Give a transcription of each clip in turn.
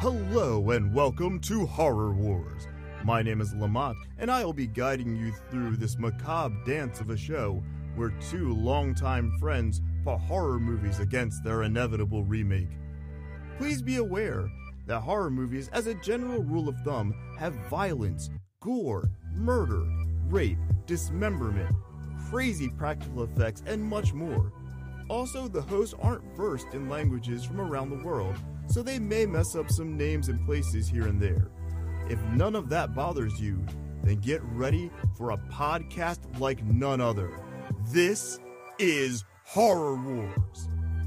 Hello and welcome to Horror Wars. My name is Lamont, and I will be guiding you through this macabre dance of a show where two longtime friends put horror movies against their inevitable remake. Please be aware that horror movies, as a general rule of thumb, have violence, gore, murder, rape, dismemberment, crazy practical effects, and much more. Also, the hosts aren't versed in languages from around the world, so they may mess up some names and places here and there. If none of that bothers you, then get ready for a podcast like none other. This is Horror Wars.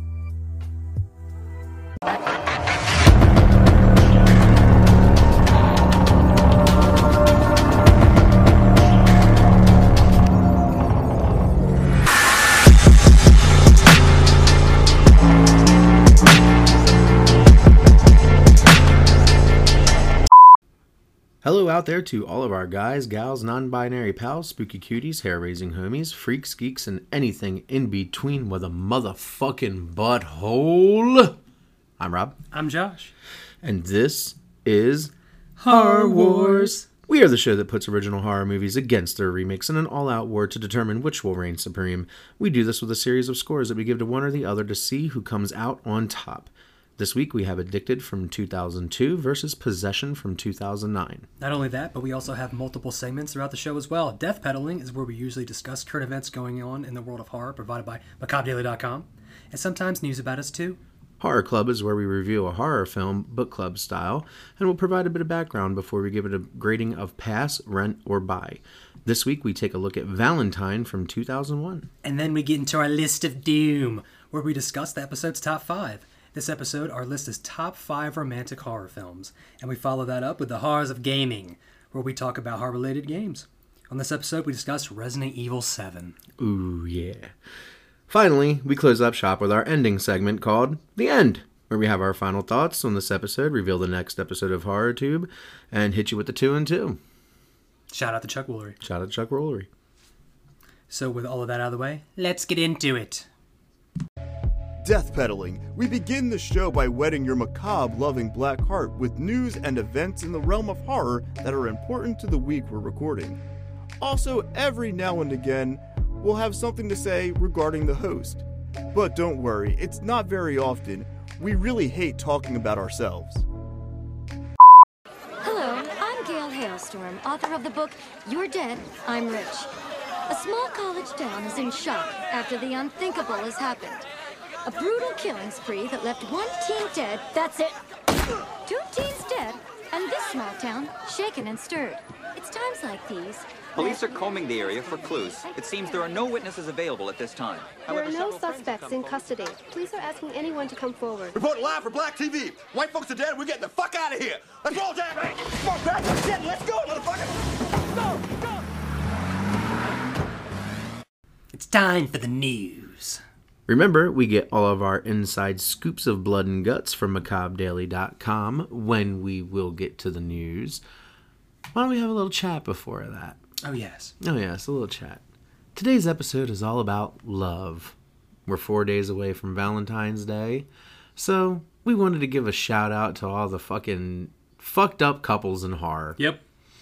Hello out there to all of our guys, gals, non-binary pals, spooky cuties, hair-raising homies, freaks, geeks, and anything in between with a motherfucking butthole. I'm Rob. I'm Josh. And this is Horror Wars. We are the show that puts original horror movies against their remakes in an all-out war to determine which will reign supreme. We do this with a series of scores that we give to one or the other to see who comes out on top. This week we have Addicted from 2002 versus Possession from 2009. Not only that, but we also have multiple segments throughout the show as well. Death Peddling is where we usually discuss current events going on in the world of horror, provided by MacabreDaily.com, and sometimes news about us too. Horror Club is where we review a horror film, book club style, and we'll provide a bit of background before we give it a grading of pass, rent, or buy. This week we take a look at Valentine from 2001. And then we get into our list of doom, where we discuss the episode's top 5. This episode, our list is top 5 romantic horror films, and we follow that up with the horrors of gaming, where we talk about horror-related games. On this episode, we discuss Resident Evil 7. Ooh, yeah. Finally, we close up shop with our ending segment called The End, where we have our final thoughts on this episode, reveal the next episode of Horror Tube, and hit you with the 2 and 2. Shout out to Chuck Woolery. Shout out to Chuck Woolery. So with all of that out of the way, let's get into it. Death Peddling. We begin the show by whetting your macabre-loving black heart with news and events in the realm of horror that are important to the week we're recording. Also, every now and again, we'll have something to say regarding the host. But don't worry, it's not very often. We really hate talking about ourselves. Hello, I'm Gail Hailstorm, author of the book You're Dead, I'm Rich. A small college town is in shock after the unthinkable has happened. A brutal killing spree that left one teen dead, that's it, 2 teens dead, and this small town shaken and stirred. It's times like these. Police are combing the area for clues. It seems there are no witnesses available at this time. There are no suspects in custody. Police are asking anyone to come forward. Report live for Black TV. White folks are dead. We're getting the fuck out of here. Let's roll, Jack. Come on, back. Let's go, motherfucker. Go. It's time for the news. Remember, we get all of our inside scoops of blood and guts from MacabreDaily.com when we will get to the news. Why don't we have a little chat before that? Oh, yes. Oh, yes, a little chat. Today's episode is all about love. We're 4 days away from Valentine's Day, so we wanted to give a shout out to all the fucking fucked up couples in horror. Yep.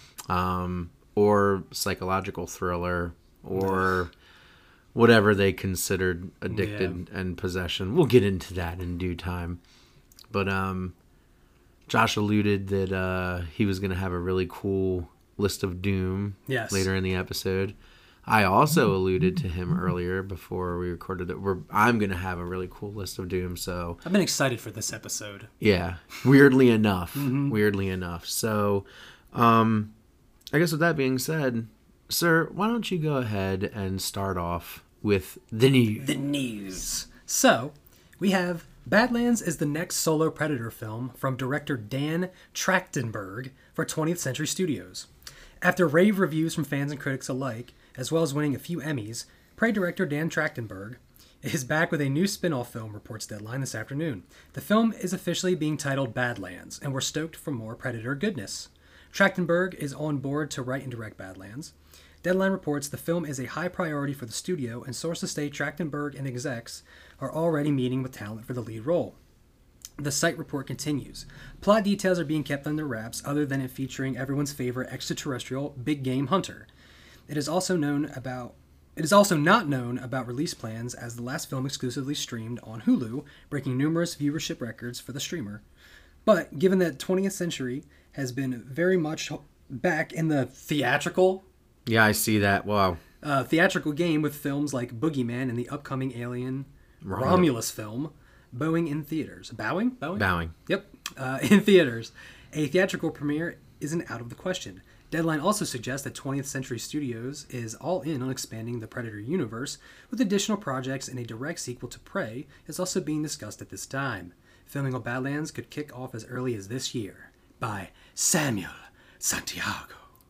Or psychological thriller, or whatever they considered Addicted and Possession. We'll get into that in due time. But Josh alluded that he was going to have a really cool list of doom later in the episode. I also alluded to him earlier before we recorded that I'm going to have a really cool list of doom. So I've been excited for this episode. Yeah, weirdly enough. Weirdly enough. So I guess with that being said, sir, why don't you go ahead and start off with the news. The news. So, we have Badlands is the next solo Predator film from director Dan Trachtenberg for 20th Century Studios. After rave reviews from fans and critics alike, as well as winning a few Emmys, Prey director Dan Trachtenberg is back with a new spin-off film, reports Deadline this afternoon. The film is officially being titled Badlands, and we're stoked for more Predator goodness. Trachtenberg is on board to write and direct Badlands. Deadline reports the film is a high priority for the studio, and sources state Trachtenberg and execs are already meeting with talent for the lead role. The site report continues. Plot details are being kept under wraps other than it featuring everyone's favorite extraterrestrial big game hunter. It is also not known about release plans, as the last film exclusively streamed on Hulu, breaking numerous viewership records for the streamer. But given that 20th Century has been very much back in the theatrical Yeah, I see that. Wow. theatrical game with films like Boogeyman and the upcoming Alien Romulus film, Bowing in theaters. Bowing? Yep. In theaters. A theatrical premiere isn't out of the question. Deadline also suggests that 20th Century Studios is all in on expanding the Predator universe, with additional projects and a direct sequel to Prey is also being discussed at this time. Filming of Badlands could kick off as early as this year by Samuel Santiago.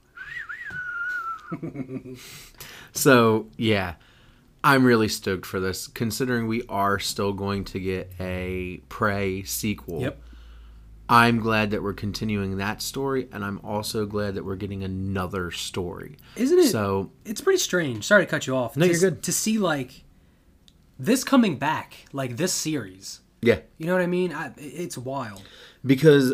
So, yeah, I'm really stoked for this, considering we are still going to get a Prey sequel. Yep. I'm glad that we're continuing that story, and I'm also glad that we're getting another story. Isn't it? So, it's pretty strange. Sorry to cut you off. No, you're good. To see, like, this coming back, like, this series. yeah. You know what I mean? It's wild. Because,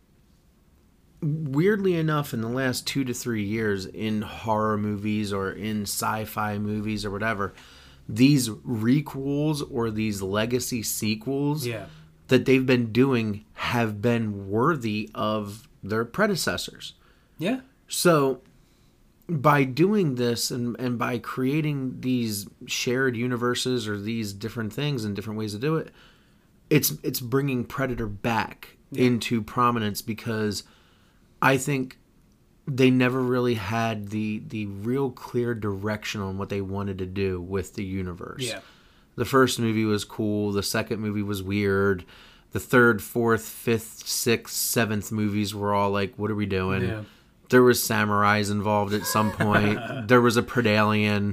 weirdly enough, in the last 2 to 3 years, in horror movies or in sci-fi movies or whatever, these requels or these legacy sequels that they've been doing have been worthy of their predecessors. Yeah. So, by doing this and by creating these shared universes or these different things and different ways to do it, it's bringing Predator back into prominence, because I think they never really had the real clear direction on what they wanted to do with the universe. Yeah. The first movie was cool. The second movie was weird. The third, fourth, fifth, sixth, seventh movies were all like, what are we doing? Yeah. There was samurais involved at some point. There was a Predalien.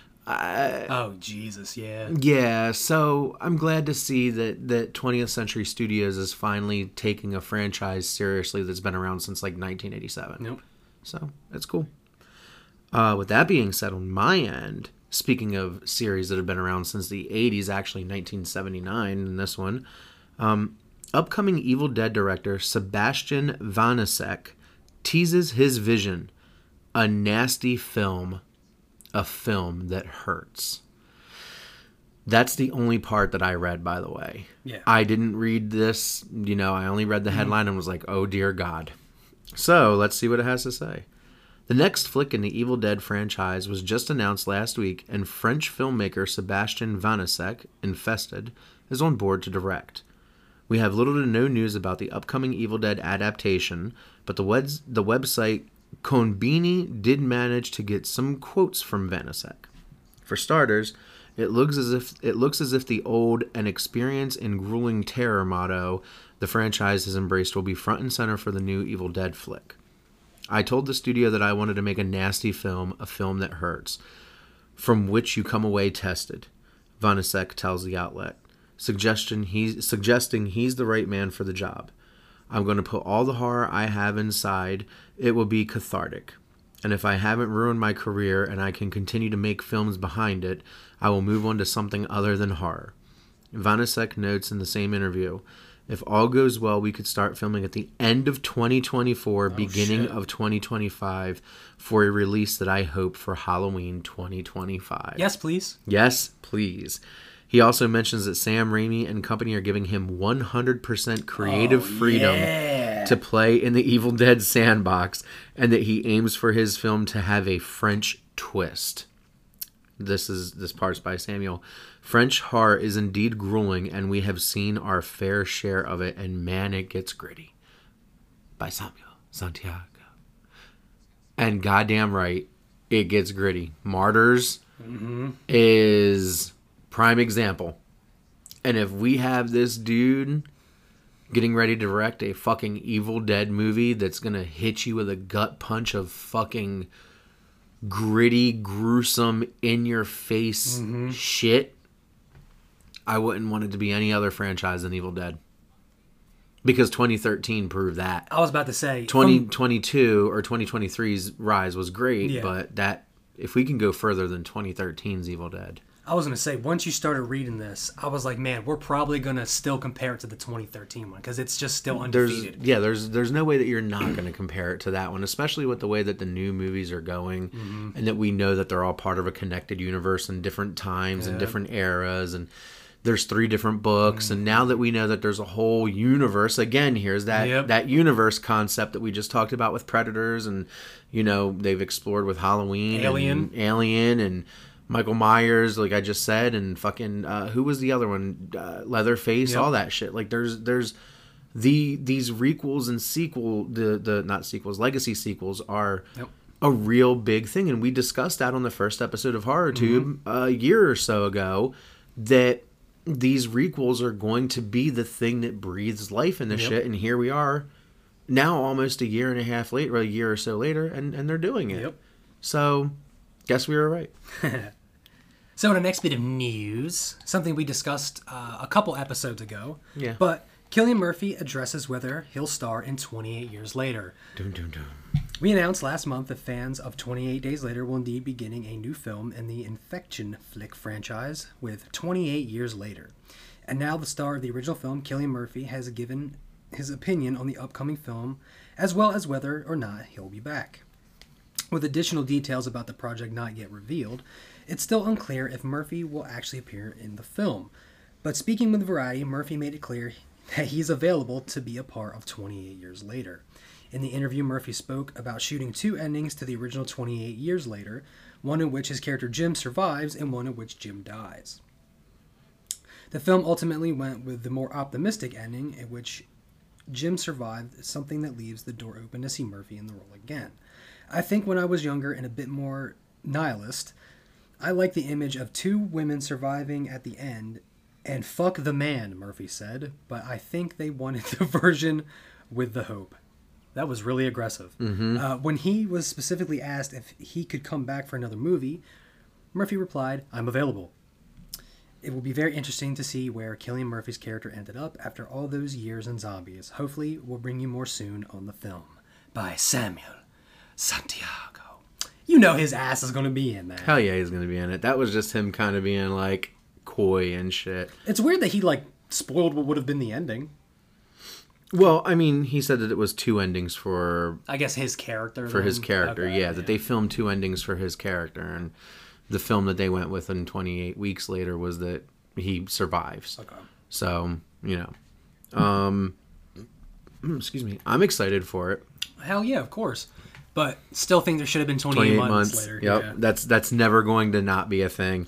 Oh, Jesus, yeah. Yeah, so I'm glad to see that 20th Century Studios is finally taking a franchise seriously that's been around since like 1987. Nope. So, that's cool. With that being said, on my end, speaking of series that have been around since the 80s, actually 1979 in this one, upcoming Evil Dead director Sebastian Vanasek teases his vision, a nasty film, a film that hurts. That's the only part that I read, by the way. Yeah. I didn't read this, I only read the headline and was like, oh dear God. So, let's see what it has to say. The next flick in the Evil Dead franchise was just announced last week, and French filmmaker Sebastian Vanasek, Infested, is on board to direct. We have little to no news about the upcoming Evil Dead adaptation, but the website Konbini did manage to get some quotes from Vanasek. For starters, it looks as if the old "an experience in grueling terror" motto the franchise has embraced will be front and center for the new Evil Dead flick. I told the studio that I wanted to make a nasty film, a film that hurts, from which you come away tested, Vanasek tells the outlet, suggesting he's the right man for the job. I'm going to put all the horror I have inside. It will be cathartic. And if I haven't ruined my career and I can continue to make films behind it, I will move on to something other than horror. Vanasek notes in the same interview, if all goes well, we could start filming at the end of 2024, beginning of 2025, for a release that I hope for Halloween 2025. Yes, please. Yes, please. He also mentions that Sam Raimi and company are giving him 100% creative freedom to play in the Evil Dead sandbox, and that he aims for his film to have a French twist. This part's by Samuel. French horror is indeed grueling, and we have seen our fair share of it, and man, it gets gritty. By Samuel Santiago. And goddamn right, it gets gritty. Martyrs is prime example. And if we have this dude getting ready to direct a fucking Evil Dead movie that's gonna hit you with a gut punch of fucking gritty, gruesome, in-your-face shit, I wouldn't want it to be any other franchise than Evil Dead. Because 2013 proved that. I was about to say 2022 or 2023's Rise was great, but that if we can go further than 2013's Evil Dead. I was going to say, once you started reading this, I was like, man, we're probably going to still compare it to the 2013 one because it's just still undefeated. There's no way that you're not going to compare it to that one, especially with the way that the new movies are going and that we know that they're all part of a connected universe in different times and different eras, and there's 3 different books, and now that we know that there's a whole universe, again, here's that universe concept that we just talked about with Predators, and, you know, they've explored with Halloween, Alien, and Michael Myers, like I just said, and fucking who was the other one? Leatherface, all that shit. Like there's these requels and not sequels, legacy sequels are a real big thing, and we discussed that on the first episode of Horror Tube a year or so ago, that these requels are going to be the thing that breathes life in this shit, and here we are now almost a year and a half later, a year or so later, and they're doing it. So guess we were right. So in the next bit of news, something we discussed a couple episodes ago, but Cillian Murphy addresses whether he'll star in 28 Years Later. Dun, dun, dun. We announced last month that fans of 28 Days Later will indeed be getting a new film in the Infection flick franchise with 28 Years Later. And now the star of the original film, Cillian Murphy, has given his opinion on the upcoming film, as well as whether or not he'll be back. With additional details about the project not yet revealed, it's still unclear if Murphy will actually appear in the film. But speaking with Variety, Murphy made it clear that he's available to be a part of 28 Years Later. In the interview, Murphy spoke about shooting 2 endings to the original 28 Years Later, one in which his character Jim survives and one in which Jim dies. The film ultimately went with the more optimistic ending, in which Jim survived, something that leaves the door open to see Murphy in the role again. I think when I was younger and a bit more nihilist, I liked the image of 2 women surviving at the end, and fuck the man, Murphy said, but I think they wanted the version with the hope. That was really aggressive. When he was specifically asked if he could come back for another movie, Murphy replied, "I'm available." It will be very interesting to see where Cillian Murphy's character ended up after all those years in zombies. Hopefully, we'll bring you more soon on the film. By Samuel Santiago. You know his ass is going to be in that. Hell yeah, he's going to be in it. That was just him kind of being like coy and shit. It's weird that he like spoiled what would have been the ending. Well, I mean, he said that it was 2 endings for... I guess his character. For his character, okay, that they filmed 2 endings for his character. And the film that they went with in 28 weeks later was that he survives. Okay. So, you know. Excuse me. I'm excited for it. Hell yeah, of course. But still think there should have been 28 months later. Yep. Yeah. That's never going to not be a thing.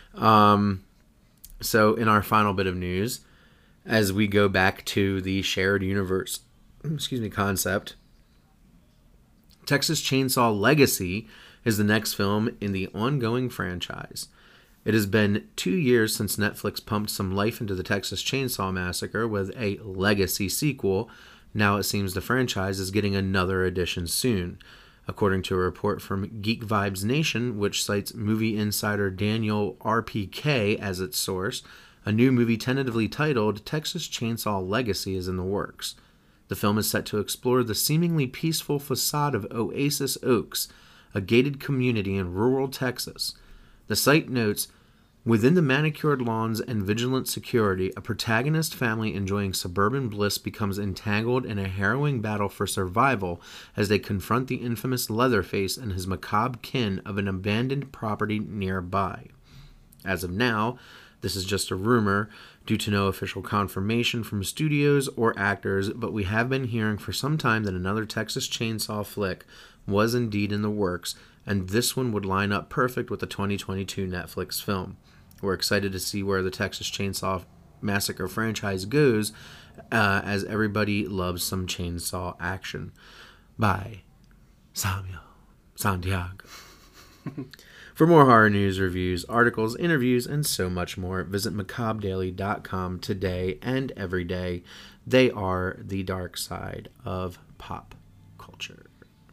So in our final bit of news, as we go back to the shared universe, concept, Texas Chainsaw Legacy is the next film in the ongoing franchise. It has been 2 years since Netflix pumped some life into the Texas Chainsaw Massacre with a Legacy sequel. Now it seems the franchise is getting another edition soon. According to a report from Geek Vibes Nation, which cites movie insider Daniel RPK as its source, a new movie tentatively titled Texas Chainsaw Legacy is in the works. The film is set to explore the seemingly peaceful facade of Oasis Oaks, a gated community in rural Texas. The site notes, within the manicured lawns and vigilant security, a protagonist family enjoying suburban bliss becomes entangled in a harrowing battle for survival as they confront the infamous Leatherface and his macabre kin of an abandoned property nearby. As of now, this is just a rumor due to no official confirmation from studios or actors, but we have been hearing for some time that another Texas Chainsaw flick was indeed in the works, and this one would line up perfect with the 2022 Netflix film. We're excited to see where the Texas Chainsaw Massacre franchise goes, as everybody loves some chainsaw action. By Samuel Santiago. For more horror news, reviews, articles, interviews, and so much more, visit macabredaily.com today and every day. They are the dark side of pop culture.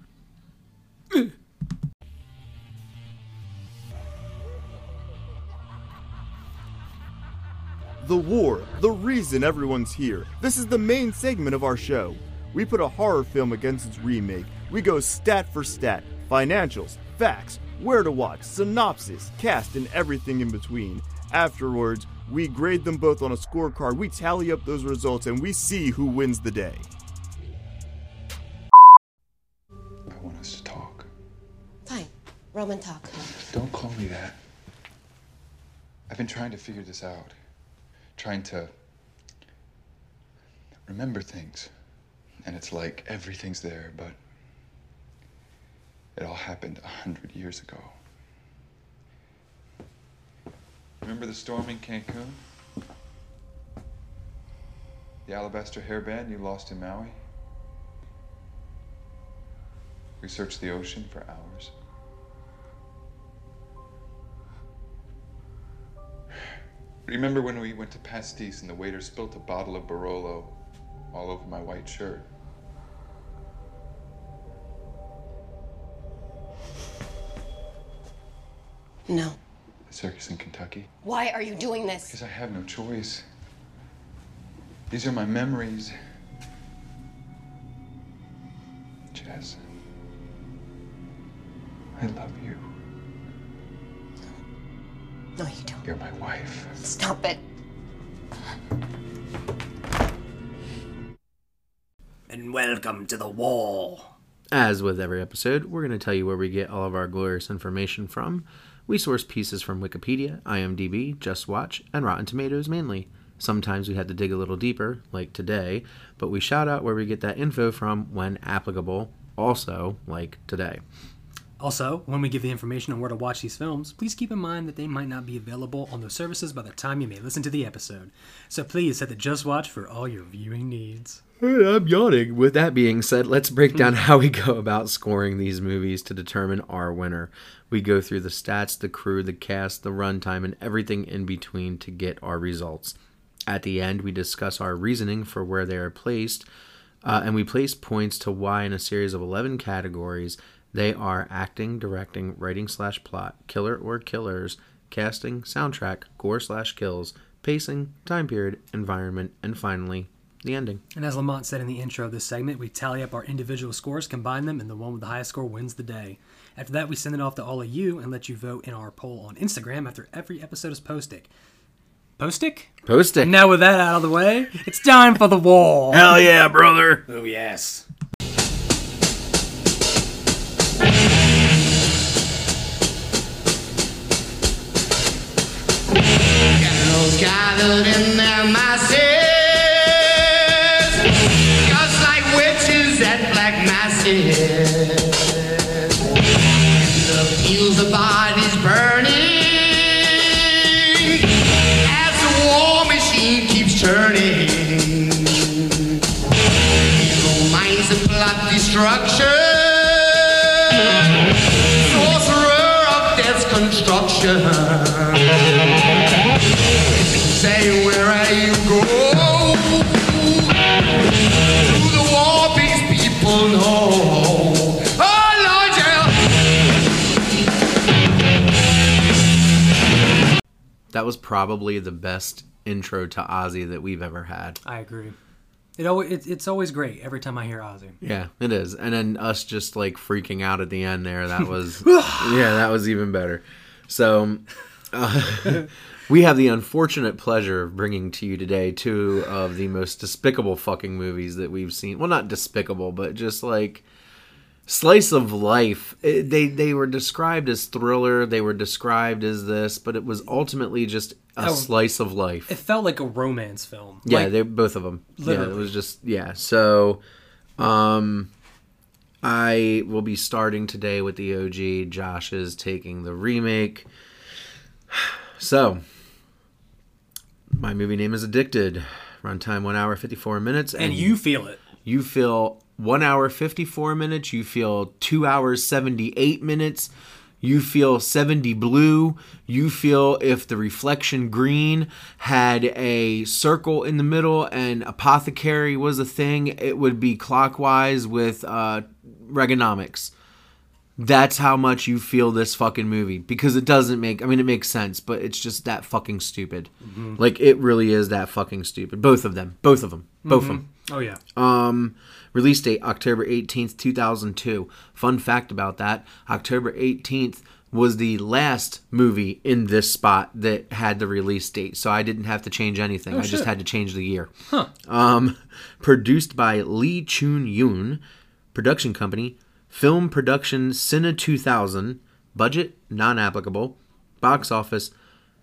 The war, the reason everyone's here. This is the main segment of our show. We put a horror film against its remake. We go stat for stat, financials, facts, where to watch, synopsis, cast, and everything in between. Afterwards, we grade them both on a scorecard, we tally up those results, and we see who wins the day. I want us to talk. Fine. Roman talk. Don't call me that. I've been trying to figure this out. Trying to remember things. And it's like everything's there, but it all happened 100 years ago. Remember the storm in Cancun? The alabaster hairband you lost in Maui? We searched the ocean for hours. Remember when we went to Pastis and the waiter spilt a bottle of Barolo all over my white shirt? No. The circus in Kentucky? Why are you doing this? Because I have no choice. These are my memories. Jess, I love you. No, you don't. You're my wife. Stop it. And welcome to the wall. As with every episode, we're going to tell you where we get all of our glorious information from. We source pieces from Wikipedia, IMDb, Just Watch, and Rotten Tomatoes mainly. Sometimes we had to dig a little deeper, like today, but we shout out where we get that info from when applicable, also like today. Also, when we give the information on where to watch these films, please keep in mind that they might not be available on those services by the time you may listen to the episode. So please set the Just Watch for all your viewing needs. I'm yawning. With that being said, let's break down how we go about scoring these movies to determine our winner. We go through the stats, the crew, the cast, the runtime, and everything in between to get our results. At the end, we discuss our reasoning for where they are placed, and we place points to why in a series of 11 categories they are acting, directing, writing/plot, killer or killers, casting, soundtrack, gore/kills, pacing, time period, environment, and finally, the ending. And as Lamont said in the intro of this segment, we tally up our individual scores, combine them, and the one with the highest score wins the day. After that, we send it off to all of you and let you vote in our poll on Instagram after every episode is posted. Post it. And now with that out of the way, it's time for the wall. Hell yeah, brother. Oh, yes. Gathered in their masses, just like witches at black masses. And the fields of bodies burning as the war machine keeps turning. Evil minds that plot destruction, sorcerer of death's construction. Say where you go, to the war these people know. Oh Lord, yeah. That was probably the best intro to Ozzy that we've ever had. I agree. It's always great every time I hear Ozzy. Yeah, it is. And then us just like freaking out at the end there, that was yeah, that was even better. So we have the unfortunate pleasure of bringing to you today two of the most despicable fucking movies that we've seen. Well, not despicable, but just like slice of life. They were described as thriller. They were described as this, but it was ultimately just a slice of life. It felt like a romance film. Yeah, like, they both of them. Literally. Yeah, it was just So, I will be starting today with the OG. Josh is taking the remake. So, my movie name is Addicted. Runtime 1 hour 54 minutes. And you feel it. You feel 1 hour 54 minutes. You feel 2 hours 78 minutes. You feel 70 blue. You feel if the reflection green had a circle in the middle and apothecary was a thing, it would be clockwise with Reaganomics. That's how much you feel this fucking movie. Because it doesn't make... I mean, it makes sense, but it's just that fucking stupid. Mm-hmm. Like, it really is that fucking stupid. Both of them. Both of them. Oh, yeah. Release date, October 18th, 2002. Fun fact about that, October 18th was the last movie in this spot that had the release date, so I didn't have to change anything. I just had to change the year. Produced by Lee Chun-yoon, production company, Film Production Cine 2000, budget non-applicable, box office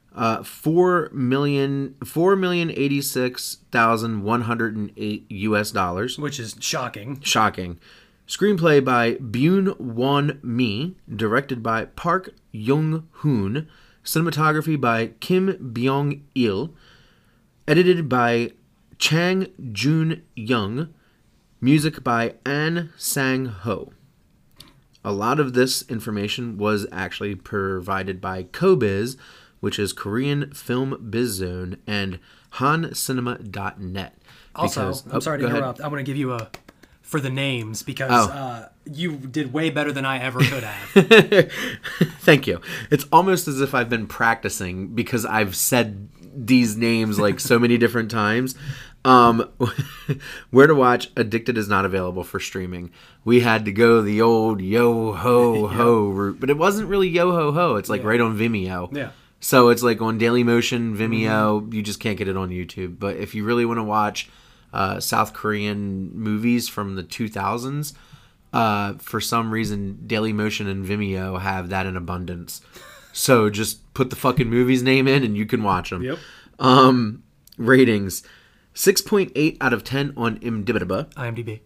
$4,086,108 which is shocking. Shocking. Screenplay by Byun Won Mi, directed by Park Young Hoon, cinematography by Kim Byong Il, edited by Chang Jun Young, music by An Sang Ho. A lot of this information was actually provided by Kobiz, which is Korean Film Biz Zone, and hancinema.net. Also, I'm sorry to interrupt. I want to give you for the names because you did way better than I ever could have. Thank you. It's almost as if I've been practicing because I've said these names like so many different times. Where to watch? Addicted is not available for streaming. We had to go the old yo-ho-ho route, but it wasn't really yo-ho-ho. It's like right on Vimeo. Yeah. So it's like on Dailymotion, Vimeo. You just can't get it on YouTube. But if you really want to watch South Korean movies from the 2000s, for some reason Dailymotion and Vimeo have that in abundance. So just put the fucking movie's name in and you can watch them. Yep. Ratings: 6.8 out of 10 on IMDb.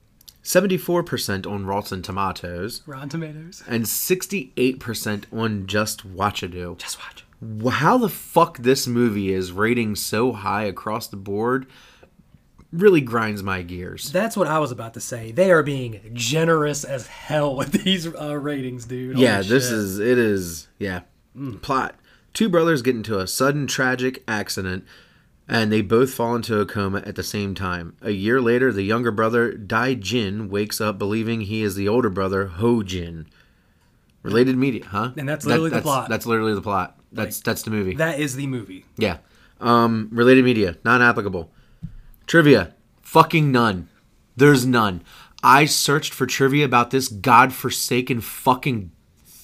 74% on Rotten Tomatoes. Rotten Tomatoes. And 68% on Just Watchadoo. Just Watch. How the fuck this movie is rating so high across the board really grinds my gears. That's what I was about to say. They are being generous as hell with these ratings, dude. Yeah, it is. Plot: two brothers get into a sudden tragic accident and they both fall into a coma at the same time. A year later, the younger brother, Dae Jin, wakes up believing he is the older brother, Ho Jin. Related media, huh? And that's literally the plot. That's literally the plot. That's the movie. That is the movie. Yeah. Related media, non-applicable. Trivia, fucking none. There's none. I searched for trivia about this godforsaken fucking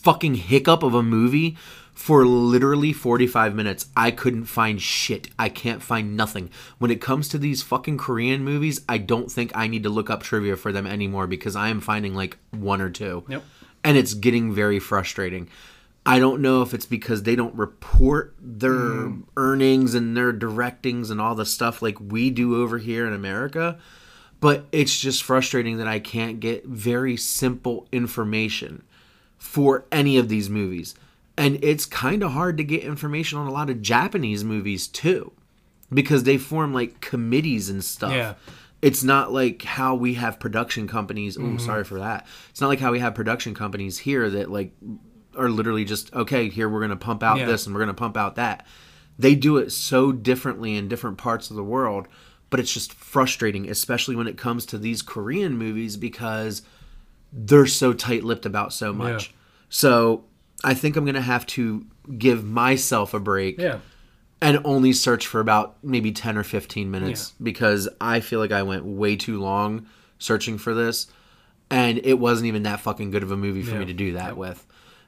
hiccup of a movie for literally 45 minutes. I couldn't find shit. I can't find nothing. When it comes to these fucking Korean movies, I don't think I need to look up trivia for them anymore because I am finding like one or two. Yep. And it's getting very frustrating. I don't know if it's because they don't report their earnings and their directings and all the stuff like we do over here in America, but it's just frustrating that I can't get very simple information for any of these movies. And it's kind of hard to get information on a lot of Japanese movies too, because they form like committees and stuff. Yeah. It's not like how we have production companies. Oh, sorry for that. It's not like how we have production companies here that like are literally just, okay, here we're going to pump out this and we're going to pump out that. They do it so differently in different parts of the world, but it's just frustrating, especially when it comes to these Korean movies because they're so tight-lipped about so much. Yeah. So I think I'm going to have to give myself a break and only search for about maybe 10 or 15 minutes because I feel like I went way too long searching for this and it wasn't even that fucking good of a movie for me to do that with.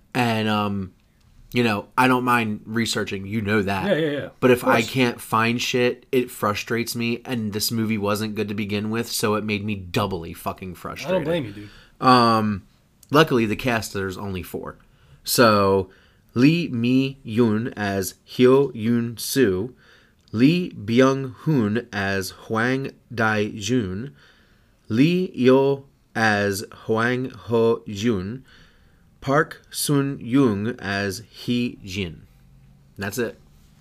And, you know, I don't mind researching. You know that. Yeah. But if I can't find shit, it frustrates me. And this movie wasn't good to begin with, so it made me doubly fucking frustrated. I don't blame you, dude. Luckily, the cast, there's only 4. So, Lee Mi-yoon as Hyo Yoon-soo, Lee Byung-hoon as Hwang Dae-jun, Lee Yo as Hwang Ho-jun, Park Sun-young as Hee-jin. That's it.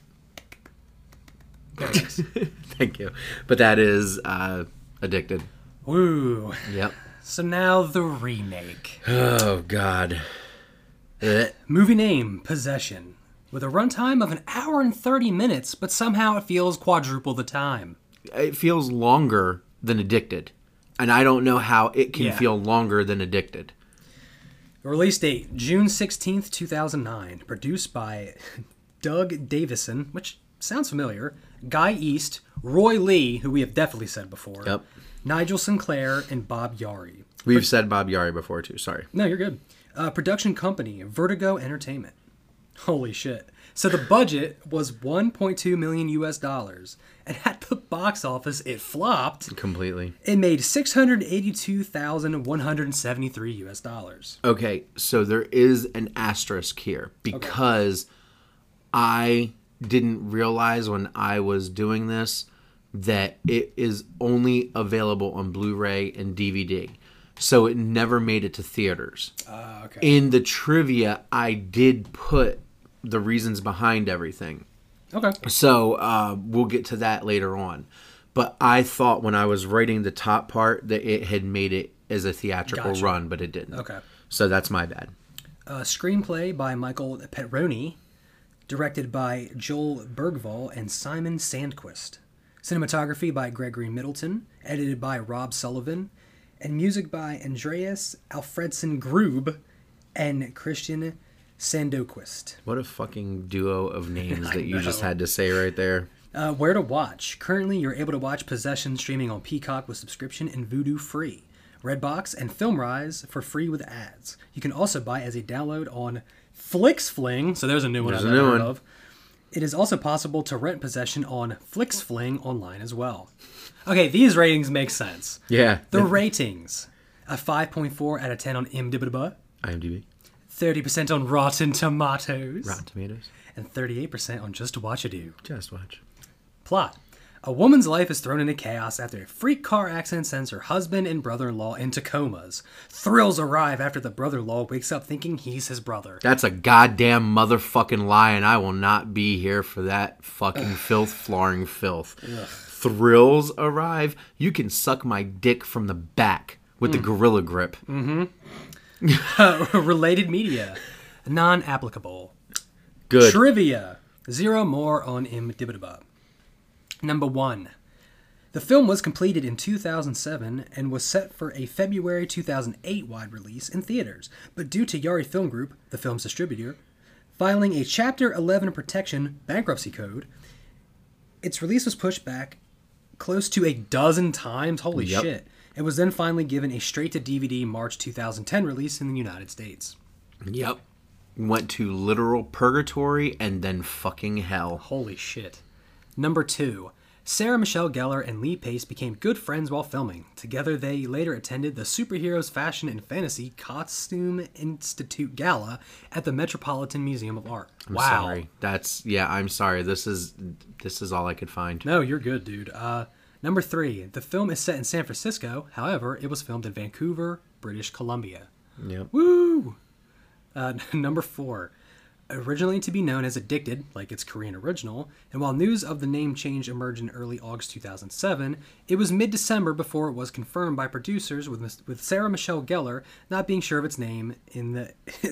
Thank you. But that is Addicted. Woo. Yep. So now the remake. Oh, God. Movie name, Possession. With a runtime of 1 hour and 30 minutes, but somehow it feels quadruple the time. It feels longer than Addicted. And I don't know how it can feel longer than Addicted. Release date, June 16th, 2009. Produced by Doug Davison, which sounds familiar, Guy East, Roy Lee, who we have definitely said before, Nigel Sinclair, and Bob Yari. We've said Bob Yari before, too. Sorry. No, you're good. Production company, Vertigo Entertainment. Holy shit. So the budget was $1.2 million US, and at the box office, it flopped. Completely. It made $682,173 US. Okay, so there is an asterisk here because I didn't realize when I was doing this that it is only available on Blu-ray and DVD. So it never made it to theaters. Okay. In the trivia, I did put the reasons behind everything. Okay. So we'll get to that later on. But I thought when I was writing the top part that it had made it as a theatrical run, but it didn't. Okay. So that's my bad. Screenplay by Michael Petroni, directed by Joel Bergvall and Simon Sandquist. Cinematography by Gregory Middleton, edited by Rob Sullivan, and music by Andreas Alfredson Grube and Christian Sandoquist. What a fucking duo of names that you just had to say right there. Where to watch. Currently, you're able to watch Possession streaming on Peacock with subscription and Vudu free. Redbox and FilmRise for free with ads. You can also buy as a download on FlixFling. So there's a new one I've never heard of. It is also possible to rent Possession on FlixFling online as well. Okay, these ratings make sense. Yeah. The ratings. A 5.4 out of 10 on IMDb. 30% on Rotten Tomatoes. And 38% on Just Watch It Do. Just Watch. Plot. A woman's life is thrown into chaos after a freak car accident sends her husband and brother-in-law into comas. Thrills arrive after the brother-in-law wakes up thinking he's his brother. That's a goddamn motherfucking lie, and I will not be here for that fucking filth-flooring filth. Thrills arrive. You can suck my dick from the back with the gorilla grip. Related media. Non-applicable. Good. Trivia. 0 more on IMDb. Number 1. The film was completed in 2007 and was set for a February 2008 wide release in theaters, but due to Yari Film Group, the film's distributor, filing a Chapter 11 protection bankruptcy code, its release was pushed back close to a dozen times. Holy shit. It was then finally given a straight-to-DVD March 2010 release in the United States. Yep. Went to literal purgatory and then fucking hell. Holy shit. Number 2. Sarah Michelle Gellar and Lee Pace became good friends while filming. Together, they later attended the Superheroes Fashion and Fantasy Costume Institute Gala at the Metropolitan Museum of Art. I'm sorry. I'm sorry. This is all I could find. No, you're good, dude. Number 3. The film is set in San Francisco. However, it was filmed in Vancouver, British Columbia. Yep. Woo! Number 4. Originally to be known as Addicted, like its Korean original, and while news of the name change emerged in early August 2007, it was mid-December before it was confirmed by producers, with Sarah Michelle Gellar not being sure of its name in the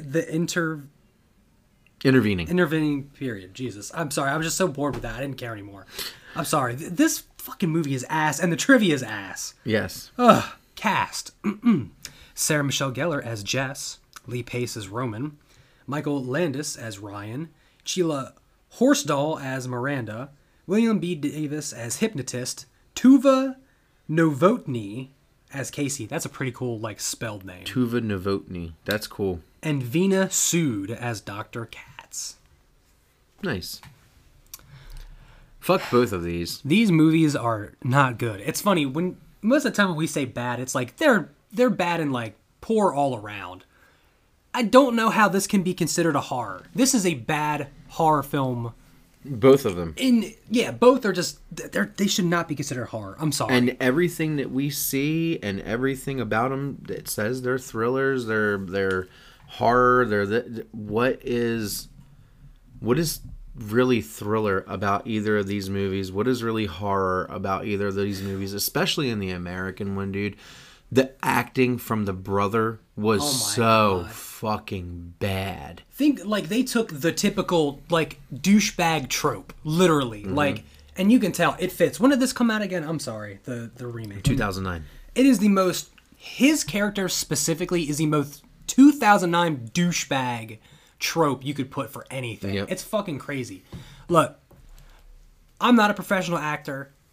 intervening period. Jesus, I'm sorry, I was just so bored with that. I didn't care anymore. I'm sorry. This fucking movie is ass, and the trivia is ass. Yes. Ugh. Cast. Sarah Michelle Gellar as Jess, Lee Pace as Roman, Michael Landis as Ryan, Sheila Horsdal as Miranda, William B. Davis as Hypnotist, Tuva Novotny as Casey. That's a pretty cool, spelled name. Tuva Novotny. That's cool. And Veena Sood as Dr. Katz. Nice. Fuck both of these. These movies are not good. It's funny, when most of the time when we say bad, it's like they're bad and poor all around. I don't know how this can be considered a horror. This is a bad horror film. Both of them. Both are just they should not be considered horror. I'm sorry. And everything that we see and everything about them, it says they're thrillers, they're horror, what is really thriller about either of these movies? What is really horror about either of these movies, especially in the American one, dude? The acting from the brother was fucking bad. Think they took the typical douchebag trope, literally. And you can tell it fits. When did this come out again? I'm sorry, the remake. 2009. It is the most, his character specifically is the most 2009 douchebag trope you could put for anything. Yep. It's fucking crazy. Look, I'm not a professional actor.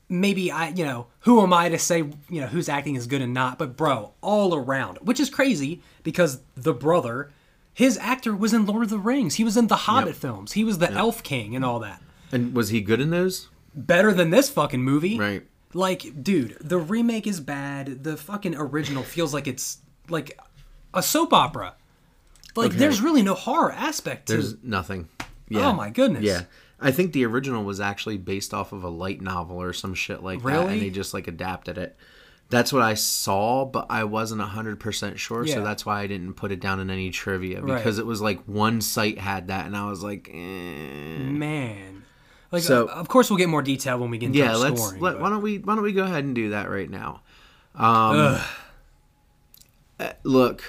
maybe who am I to say, whose acting is good and not? But bro, all around, which is crazy because the brother, his actor was in Lord of the Rings. He was in the Hobbit films. He was the Elf King and all that. And was he good in those? Better than this fucking movie. Right. Like, dude, the remake is bad. The fucking original feels like it's like a soap opera. Like, there's really no horror aspect to it. There's nothing. Yeah. Oh my goodness. Yeah. I think the original was actually based off of a light novel or some shit like that. And they just like adapted it. That's what I saw, but I wasn't 100% sure. Yeah. So that's why I didn't put it down in any trivia. Because it was like one site had that and I was like, Man. Like, so, of course we'll get more detail when we get into scoring. Why don't we go ahead and do that right now? Look,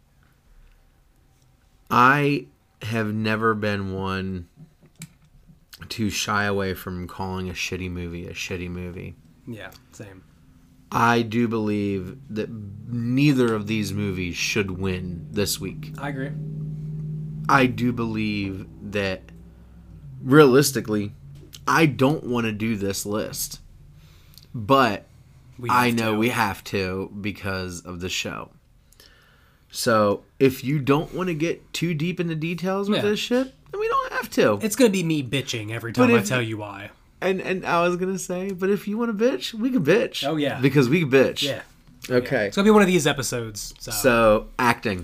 I have never been one to shy away from calling a shitty movie. Yeah, same. I do believe that neither of these movies should win this week. I agree. I do believe that, realistically, I don't want to do this list. But I know we have to because of the show. So, if you don't want to get too deep into details with this shit, then we don't have to. It's going to be me bitching every time I tell you why. And I was going to say, but if you want to bitch, we can bitch. Oh, yeah. Because we can bitch. Yeah. Okay. Yeah. It's going to be one of these episodes. So, acting.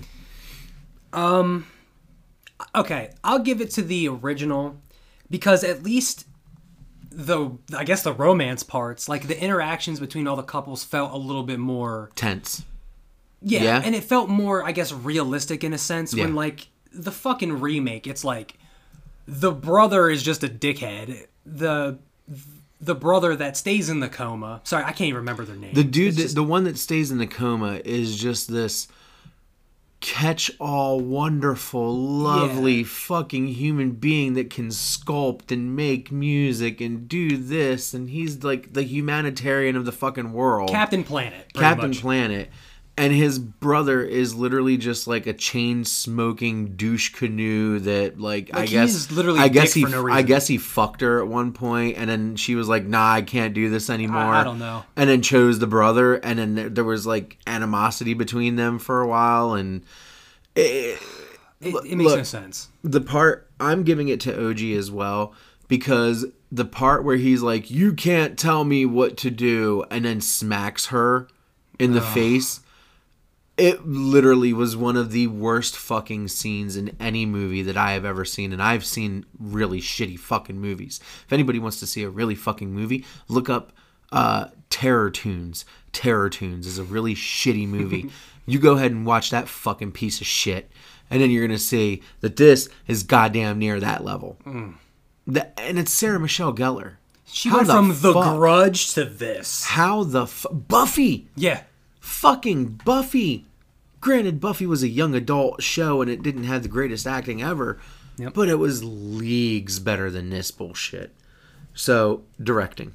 Okay, I'll give it to the original because at least the romance parts, like the interactions between all the couples felt a little bit more tense. Yeah, and it felt more, I guess, realistic in a sense. When like the fucking remake, it's like the brother is just a dickhead. The brother that stays in the coma. Sorry, I can't even remember their name. The dude, the one that stays in the coma, is just this catch-all, wonderful, lovely fucking human being that can sculpt and make music and do this, and he's like the humanitarian of the fucking world. Captain Planet. Captain Planet. And his brother is literally just like a chain-smoking douche canoe that, like I guess he fucked her at one point, and then she was like, "Nah, I can't do this anymore." I don't know. And then chose the brother, and then there was like animosity between them for a while, and it makes no sense. The part I'm giving it to OG as well, because the part where he's like, "You can't tell me what to do," and then smacks her in the face. It literally was one of the worst fucking scenes in any movie that I have ever seen, and I've seen really shitty fucking movies. If anybody wants to see a really fucking movie, look up Terror Toons. Terror Toons is a really shitty movie. You go ahead and watch that fucking piece of shit, and then you're going to see that this is goddamn near that level. And it's Sarah Michelle Gellar. She went from The Grudge to this. How the Buffy! Yeah. Fucking Buffy! Granted, Buffy was a young adult show and it didn't have the greatest acting ever, but it was leagues better than this bullshit. So, directing.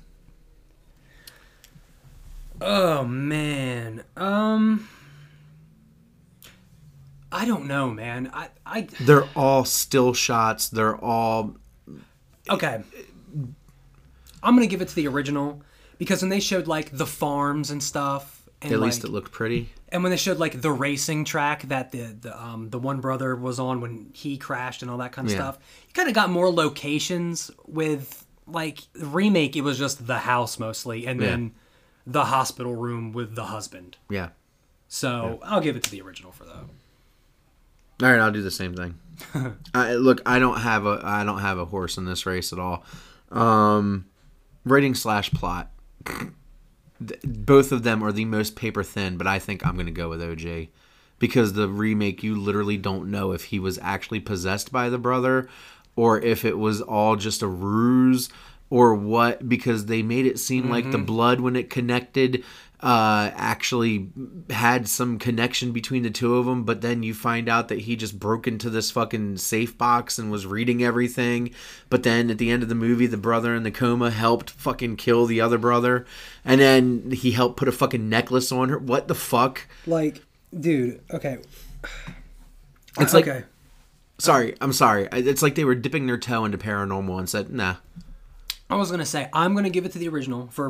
Oh, man. I don't know, man. They're all still shots. They're all... Okay. I'm going to give it to the original because when they showed, like, the farms and stuff... And at least it looked pretty. And when they showed like the racing track that the one brother was on when he crashed and all that kind of stuff, you kind of got more locations. With like the remake, it was just the house mostly, and then the hospital room with the husband. Yeah. So I'll give it to the original for that. All right, I'll do the same thing. Look, I don't have a horse in this race at all. Writing / plot. Both of them are the most paper thin, but I think I'm going to go with OJ. Because the remake, you literally don't know if he was actually possessed by the brother or if it was all just a ruse or what, because they made it seem like the blood, when it connected, actually had some connection between the two of them, but then you find out that he just broke into this fucking safe box and was reading everything. But then at the end of the movie, the brother in the coma helped fucking kill the other brother, and then he helped put a fucking necklace on her. What the fuck? Like, dude, okay. It's like, okay. Sorry, I'm sorry. It's like they were dipping their toe into paranormal and said, nah. I was going to say, I'm going to give it to the original for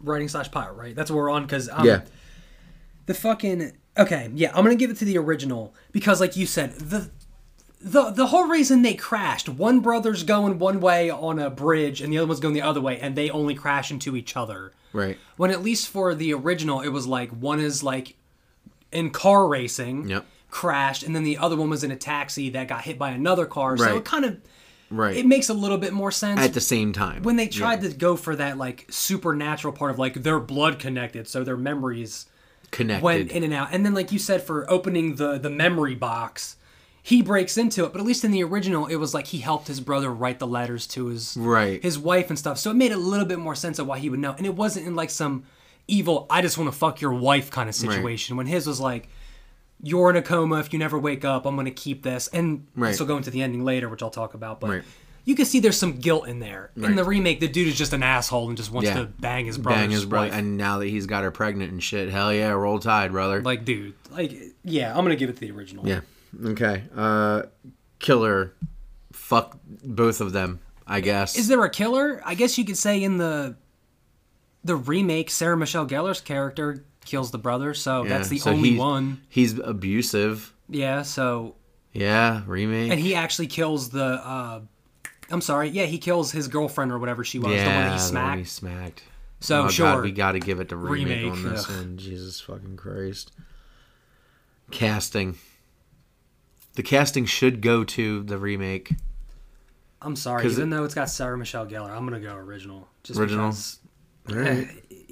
writing / pilot, right? That's what we're on, because Yeah. the fucking okay, yeah, I'm gonna give it to the original because, like you said, the whole reason they crashed, one brother's going one way on a bridge and the other one's going the other way, and they only crash into each other. Right. When at least for the original, it was like one is like in car racing, Yep. crashed, and then the other one was in a taxi that got hit by another car. So Right. it kind of Right. it makes a little bit more sense At the same time. when they tried to go for that like supernatural part of like their blood connected, so their memories Connected. went in and out. And then, like you said, for opening the memory box, he breaks into it. But at least in the original, it was like he helped his brother write the letters to his wife and stuff. So it made a little bit more sense of why he would know. And it wasn't in like some evil, I just want to fuck your wife kind of situation. When his was like, you're in a coma. If you never wake up, I'm going to keep this. And this will go into the ending later, which I'll talk about. But you can see there's some guilt in there. In the remake, the dude is just an asshole and just wants to bang his brother's wife. And now that he's got her pregnant and shit, hell yeah, roll tide, brother. Like, dude, like, yeah, I'm going to give it to the original. Yeah. Okay. Killer. Fuck both of them, I guess. Is there a killer? I guess you could say in the remake, Sarah Michelle Gellar's character kills the brother, so that's the only one. He's abusive. Yeah, so... Yeah, remake. And he actually kills the... I'm sorry, yeah, he kills his girlfriend or whatever she was, the one that he smacked. The one he smacked. So, oh, sure. God, we got to give it to remake on this ugh. one. Jesus fucking Christ. Casting. The casting should go to the remake. I'm sorry, even though it's got Sarah Michelle Gellar, I'm going to go original. Just original? Because, all right.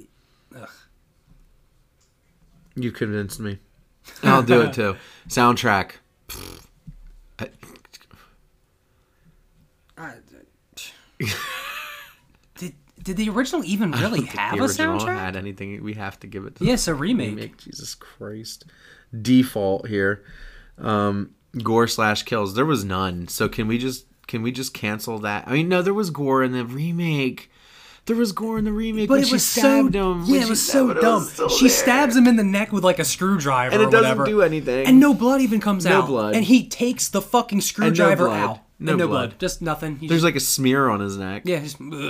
You convinced me. I'll do it too. Soundtrack. Did the original even really have a soundtrack? Had anything? We have to give it to yes, a remake. Jesus Christ. Default here. Gore/kills. There was none. So can we just cancel that? I mean, no, there was gore in the remake. There was gore in the remake, but it was stabbed him. Yeah, it was so dumb. She stabs him in the neck with like a screwdriver, and it or whatever. doesn't do anything. And no blood even comes out. No blood. And he takes the fucking screwdriver out. No blood. Just nothing. There's like a smear on his neck. Yeah. Just, and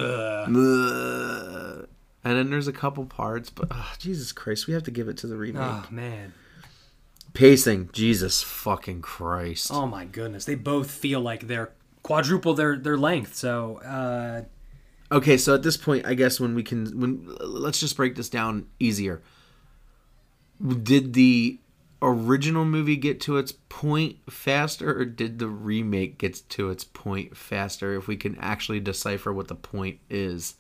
then there's a couple parts, but Jesus Christ, we have to give it to the remake. Oh man. Pacing, Jesus fucking Christ. Oh my goodness, they both feel like they're quadruple their length. So. Okay, so at this point, I guess let's just break this down easier. Did the original movie get to its point faster, or did the remake get to its point faster? If we can actually decipher what the point is.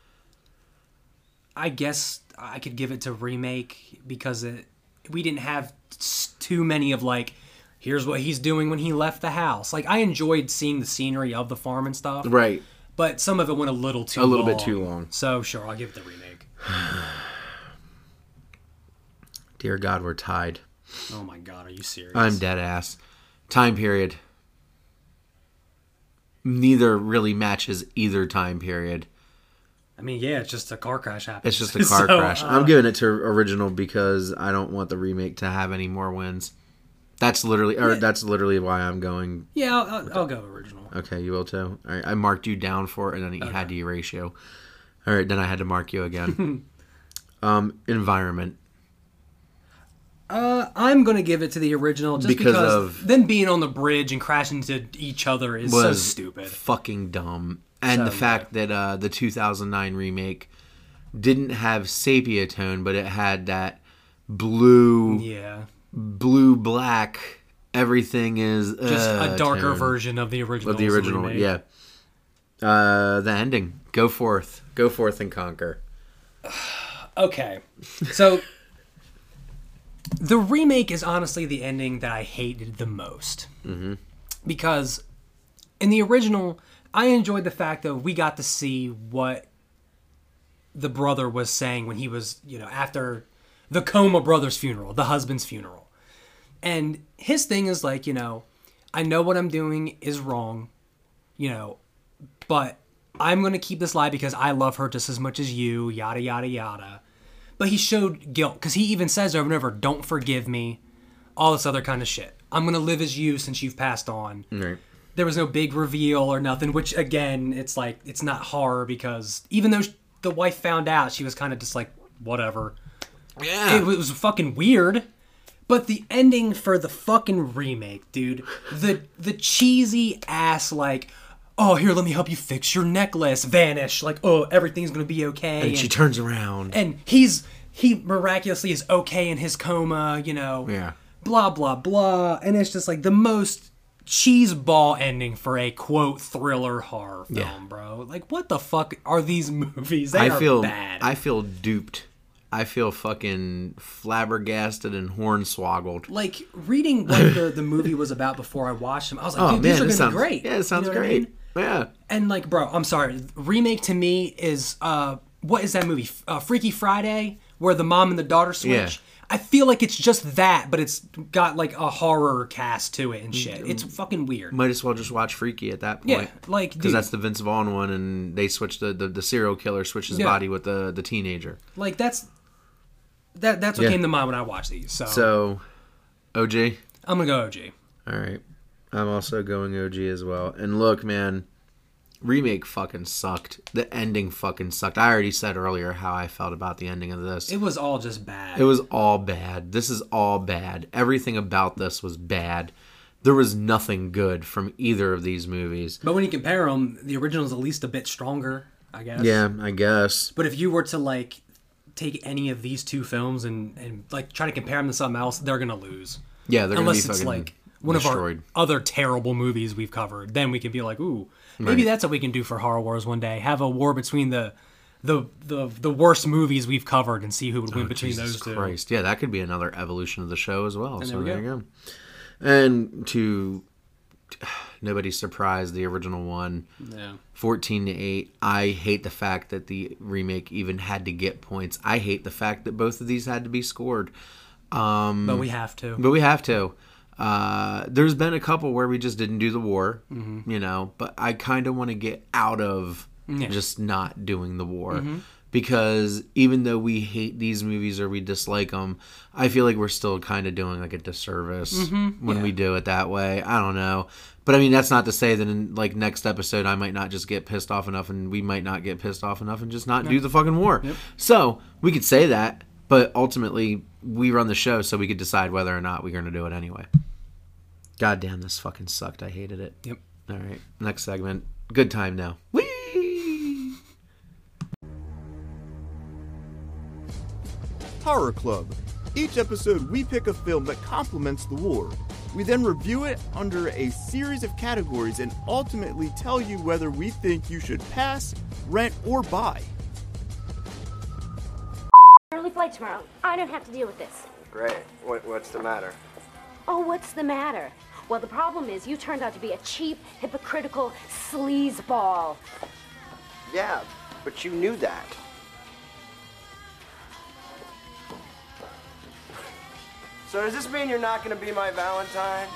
I guess I could give it to remake because we didn't have too many of like, here's what he's doing when he left the house. Like, I enjoyed seeing the scenery of the farm and stuff. Right. But some of it went a little too long. A little bit too long. So, sure, I'll give it the remake. Dear God, we're tied. Oh my God, are you serious? I'm dead ass. Time period. Neither really matches either time period. I mean, yeah, it's just a car crash happens. It's just a car crash. I'm giving it to original because I don't want the remake to have any more wins. That's literally why I'm going. Yeah, I'll go original. Okay, you will too. All right, I marked you down for it, and then you had to erase you. All right, then I had to mark you again. Environment. I'm gonna give it to the original just because of them being on the bridge and crashing into each other is so stupid, fucking dumb, and the fact that the 2009 remake didn't have sepia tone, but it had that blue. Yeah. Blue, black, everything is just a darker tone version of the original. Of the original, remake. Yeah. The ending. Go forth and conquer. Okay, so the remake is honestly the ending that I hated the most. Mm-hmm. Because in the original, I enjoyed the fact that we got to see what the brother was saying when he was, after the coma brother's funeral, the husband's funeral. And his thing is like, I know what I'm doing is wrong, but I'm going to keep this lie because I love her just as much as you, yada, yada, yada. But he showed guilt because he even says over and over, don't forgive me, all this other kind of shit. I'm going to live as you since you've passed on. Right. There was no big reveal or nothing, which again, it's like, it's not horror because even though the wife found out, she was kind of just like, whatever. Yeah. It was fucking weird. But the ending for the fucking remake, dude, the cheesy ass, like, oh, here, let me help you fix your necklace, vanish, like, oh, everything's gonna be okay. And she turns around. And he miraculously is okay in his coma, you know. Yeah. Blah, blah, blah. And it's just like the most cheeseball ending for a, quote, thriller horror film, bro. Like, what the fuck are these movies? They are bad. I feel duped. I feel fucking flabbergasted and hornswoggled. Like, reading what the movie was about before I watched them, I was like, dude, these are going to be great. Yeah, it sounds great. I mean? Yeah. And, like, bro, I'm sorry. Remake to me is, what is that movie? Freaky Friday, where the mom and the daughter switch? Yeah. I feel like it's just that, but it's got, like, a horror cast to it and shit. It's fucking weird. Might as well just watch Freaky at that point. Yeah, like, because that's the Vince Vaughn one, and they switch the serial killer switches his body with the teenager. Like, that's what came to mind when I watched these. So, OG? I'm going to go OG. All right. I'm also going OG as well. And look, man, remake fucking sucked. The ending fucking sucked. I already said earlier how I felt about the ending of this. It was all just bad. It was all bad. This is all bad. Everything about this was bad. There was nothing good from either of these movies. But when you compare them, the original is at least a bit stronger, I guess. Yeah, I guess. But if you were to, like, take any of these two films and like try to compare them to something else, they're gonna lose. Yeah, they're unless gonna be it's fucking like one destroyed. of our other terrible movies we've covered. Then we can be like, ooh, maybe that's what we can do for Horror Wars one day. Have a war between the worst movies we've covered and see who would win between Jesus those two. Christ. Yeah, that could be another evolution of the show as well. And so there there we you go. And to nobody's surprised, the original one, 14-8. I hate the fact that the remake even had to get points. I hate the fact that both of these had to be scored. But we have to. There's been a couple where we just didn't do the war, you know, but I kind of want to get out of just not doing the war. Because even though we hate these movies or we dislike them, I feel like we're still kind of doing like a disservice when we do it that way. I don't know. But I mean, that's not to say that in like next episode, I might not just get pissed off enough and we might not get pissed off enough and just not do the fucking war. So we could say that, but ultimately we run the show so we could decide whether or not we're going to do it anyway. God damn, this fucking sucked. I hated it. Yep. All right. Next segment. Good time now. Whee! Horror Club. Each episode, we pick a film that complements the war. We then review it under a series of categories and ultimately tell you whether we think you should pass, rent, or buy. Early flight tomorrow. I don't have to deal with this. Great. What's the matter? Oh, what's the matter? Well, the problem is you turned out to be a cheap, hypocritical sleazeball. Yeah, but you knew that. So does this mean you're not going to be my Valentine?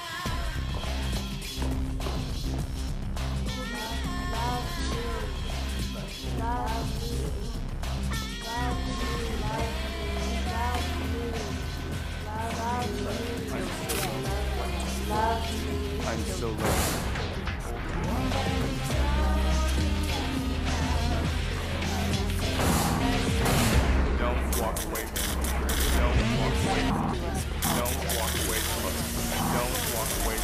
I'm so lost. Don't walk away from me. Don't walk away from me. Don't walk away from us. Don't walk away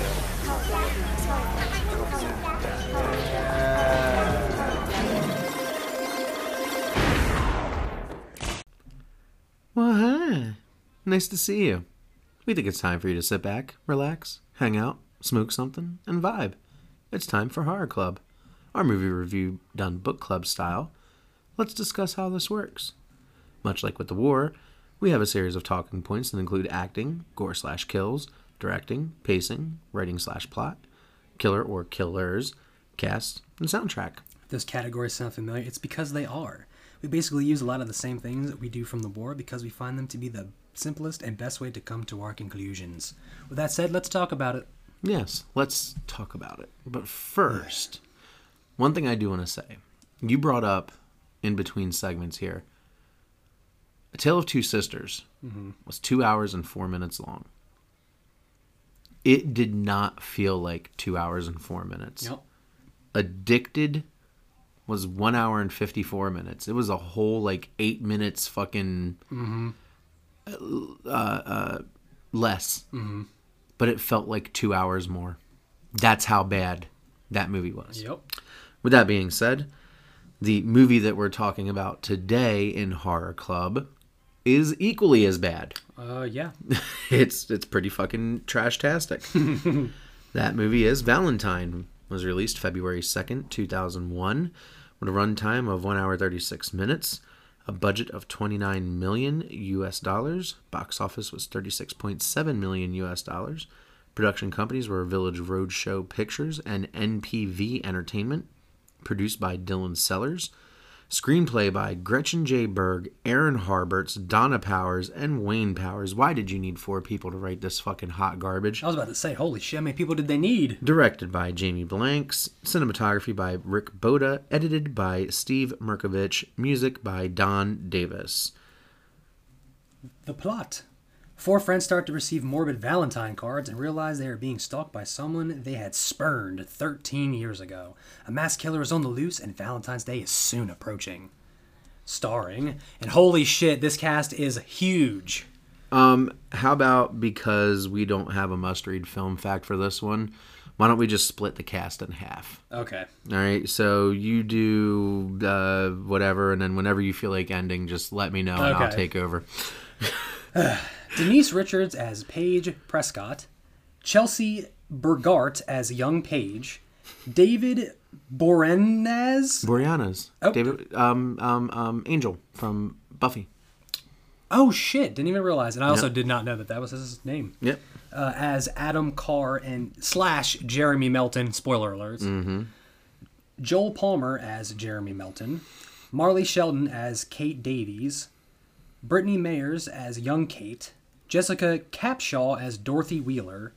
Well, hi. Nice to see you. We think it's time for you to sit back, relax, hang out, smoke something, and vibe. It's time for Horror Club, our movie review done book club style. Let's discuss how this works. Much like with the war, we have a series of talking points that include acting, gore/kills, directing, pacing, writing/plot, killer or killers, cast, and soundtrack. If those categories sound familiar, it's because they are. We basically use a lot of the same things that we do from the war because we find them to be the simplest and best way to come to our conclusions. With that said, let's talk about it. Yes, let's talk about it. But first, one thing I do want to say. You brought up, in between segments here, A Tale of Two Sisters was 2 hours and 4 minutes long. It did not feel like 2 hours and 4 minutes. Yep. Addicted was 1 hour and 54 minutes. It was a whole, like, 8 minutes fucking less. Mm-hmm. But it felt like 2 hours more. That's how bad that movie was. Yep. With that being said, the movie that we're talking about today in Horror Club is equally as bad. Yeah. It's pretty fucking trash-tastic. That movie is Valentine. Was released February 2nd, 2001, with a runtime of 1 hour 36 minutes, a budget of $29 million US. Box office was $36.7 million US. Production companies were Village Roadshow Pictures and NPV Entertainment. Produced by Dylan Sellers. Screenplay by Gretchen J. Berg, Aaron Harberts, Donna Powers, and Wayne Powers. Why did you need 4 people to write this fucking hot garbage? I was about to say, holy shit, how many people did they need? Directed by Jamie Blanks. Cinematography by Rick Boda. Edited by Steve Merkovich. Music by Don Davis. The plot. 4 friends start to receive morbid Valentine cards and realize they are being stalked by someone they had spurned 13 years ago. A mass killer is on the loose and Valentine's Day is soon approaching. Starring, and holy shit, this cast is huge. How about, because we don't have a must-read film fact for this one, why don't we just split the cast in half? Okay. All right, so you do whatever, and then whenever you feel like ending, just let me know and I'll take over. Denise Richards as Paige Prescott, Chelsea Burgart as young Paige, David Boreanaz. Oh. David, Angel from Buffy. Oh shit! Didn't even realize it. I also did not know that was his name. Yep. As Adam Carr and / Jeremy Melton. Spoiler alerts. Mm-hmm. Joel Palmer as Jeremy Melton, Marley Shelton as Kate Davies, Brittany Mayers as young Kate, Jessica Capshaw as Dorothy Wheeler,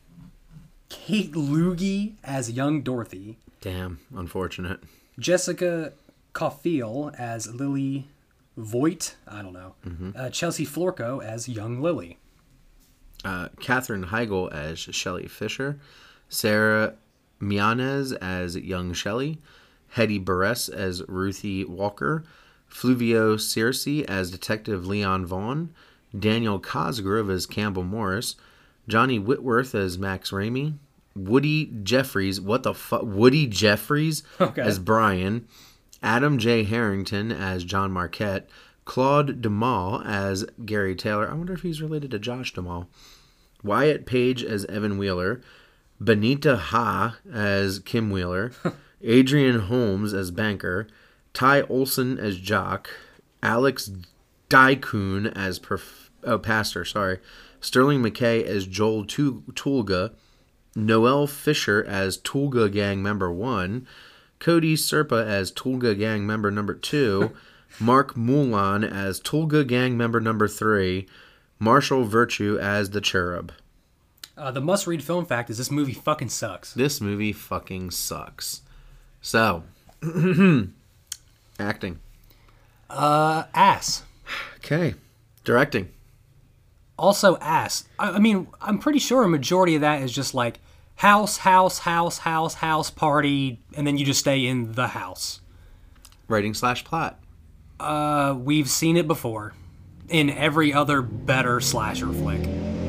Kate Loogie as young Dorothy. Damn, unfortunate. Jessica Cauffiel as Lily Voigt. I don't know. Mm-hmm. Chelsea Florco as young Lily. Katherine Heigl as Shelley Fisher. Sarah Mianez as young Shelley. Hetty Burress as Ruthie Walker. Fluvio Searcy as Detective Leon Vaughn. Daniel Cosgrove as Campbell Morris. Johnny Whitworth as Max Ramey. Woody Jeffries, Woody Jeffries as Brian. Adam J. Harrington as John Marquette. Claude DeMaul as Gary Taylor. I wonder if he's related to Josh DeMaul. Wyatt Page as Evan Wheeler. Benita Ha as Kim Wheeler. Adrian Holmes as Banker. Ty Olson as Jock. Alex Daikun as Pastor. Sterling McKay as Joel Tulga. Noel Fisher as Tulga Gang Member 1. Cody Serpa as Tulga Gang Member Number 2. Mark Mulan as Tulga Gang Member Number 3. Marshall Virtue as the Cherub. The must-read film fact is this movie fucking sucks. This movie fucking sucks. So, acting. Ass. Okay. Directing. Also ass. I mean, I'm pretty sure a majority of that is just like house, party, and then you just stay in the house. Writing / plot. We've seen it before in every other better slasher flick.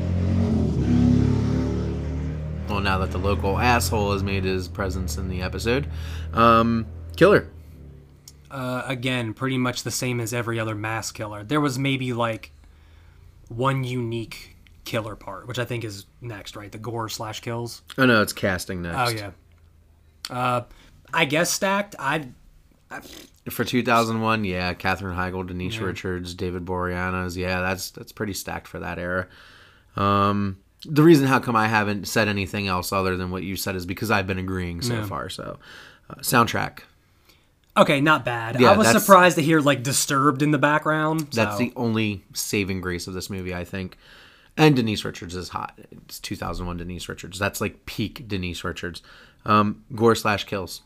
Well, now that the local asshole has made his presence in the episode. Killer. Again, pretty much the same as every other mass killer. There was maybe like one unique killer part, which I think is next, right? The gore / kills. Oh no, it's casting next. Oh yeah. I guess stacked. For 2001, yeah, Katherine Heigl, Denise Richards, David Boreanaz, yeah, that's pretty stacked for that era. The reason how come I haven't said anything else other than what you said is because I've been agreeing so far. So, soundtrack. Okay, not bad. Yeah, I was surprised to hear like Disturbed in the background. That's the only saving grace of this movie, I think. And Denise Richards is hot. It's 2001 Denise Richards. That's like peak Denise Richards. Gore / kills.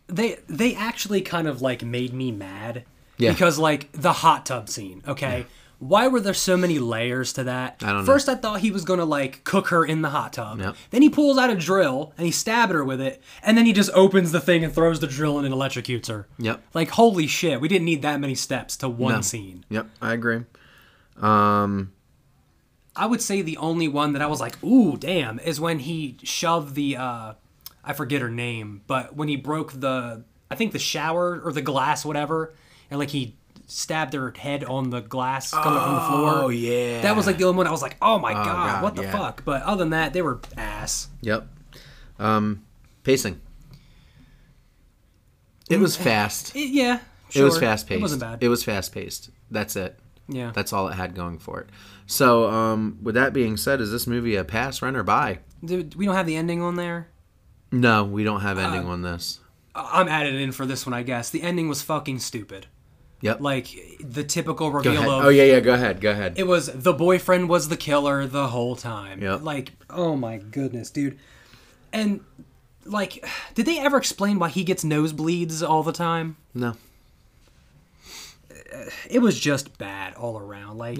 They actually kind of like made me mad. Yeah. Because like the hot tub scene, okay? Why were there so many layers to that? I don't know. First, I thought he was going to, like, cook her in the hot tub. Yep. Then he pulls out a drill, and he stabbed her with it, and then he just opens the thing and throws the drill in and electrocutes her. Yep. Like, holy shit, we didn't need that many steps to one scene. Yep, I agree. I would say the only one that I was like, ooh, damn, is when he shoved the, I forget her name, but when he broke the, I think the shower or the glass, whatever, and like he stabbed her head on the glass coming from the floor. Oh, yeah. That was like the only one I was like, oh my God, what the yeah. fuck? But other than that, they were ass. Yep. Pacing. It was fast. Yeah, sure. It was fast paced. It wasn't bad. It was fast paced. That's it. Yeah. That's all it had going for it. So, with that being said, is this movie a pass, run, or buy? Dude, we don't have the ending on there. No, we don't have ending on this. I'm added in for this one, I guess. The ending was fucking stupid. Yep. Like, the typical Go reveal ahead. of... Oh, yeah, go ahead. It was the boyfriend was the killer the whole time. Yep. Like, oh my goodness, dude. And, like, did they ever explain why he gets nosebleeds all the time? No. It was just bad all around. Like...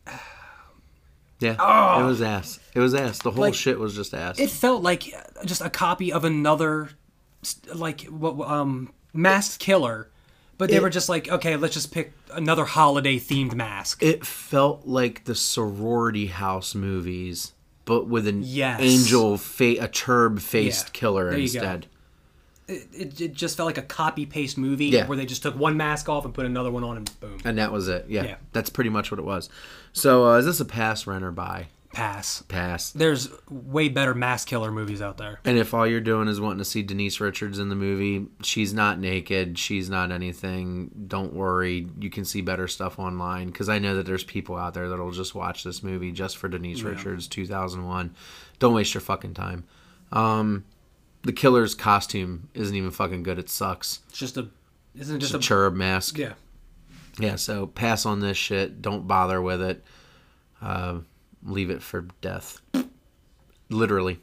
Yeah, Oh. it was ass. It was ass. The whole Like, shit was just ass. It felt like just a copy of another, like, masked killer. But they were just like, okay, let's just pick another holiday-themed mask. It felt like the sorority house movies, but with an Yes. angel, a cherub-faced killer there you go. instead. It just felt like a copy-paste movie Yeah. where they just took one mask off and put another one on and boom. And that was it. Yeah, Yeah. that's pretty much what it was. So, is this a pass, run, or buy? Pass. Pass. There's way better mask killer movies out there. And if all you're doing is wanting to see Denise Richards in the movie, she's not naked, she's not anything, don't worry, you can see better stuff online, because I know that there's people out there that'll just watch this movie just for Denise Richards, 2001. Don't waste your fucking time. The killer's costume isn't even fucking good, it sucks. It's just isn't it just a cherub mask? Yeah. Yeah, so pass on this shit, don't bother with it. Leave it for death. Literally.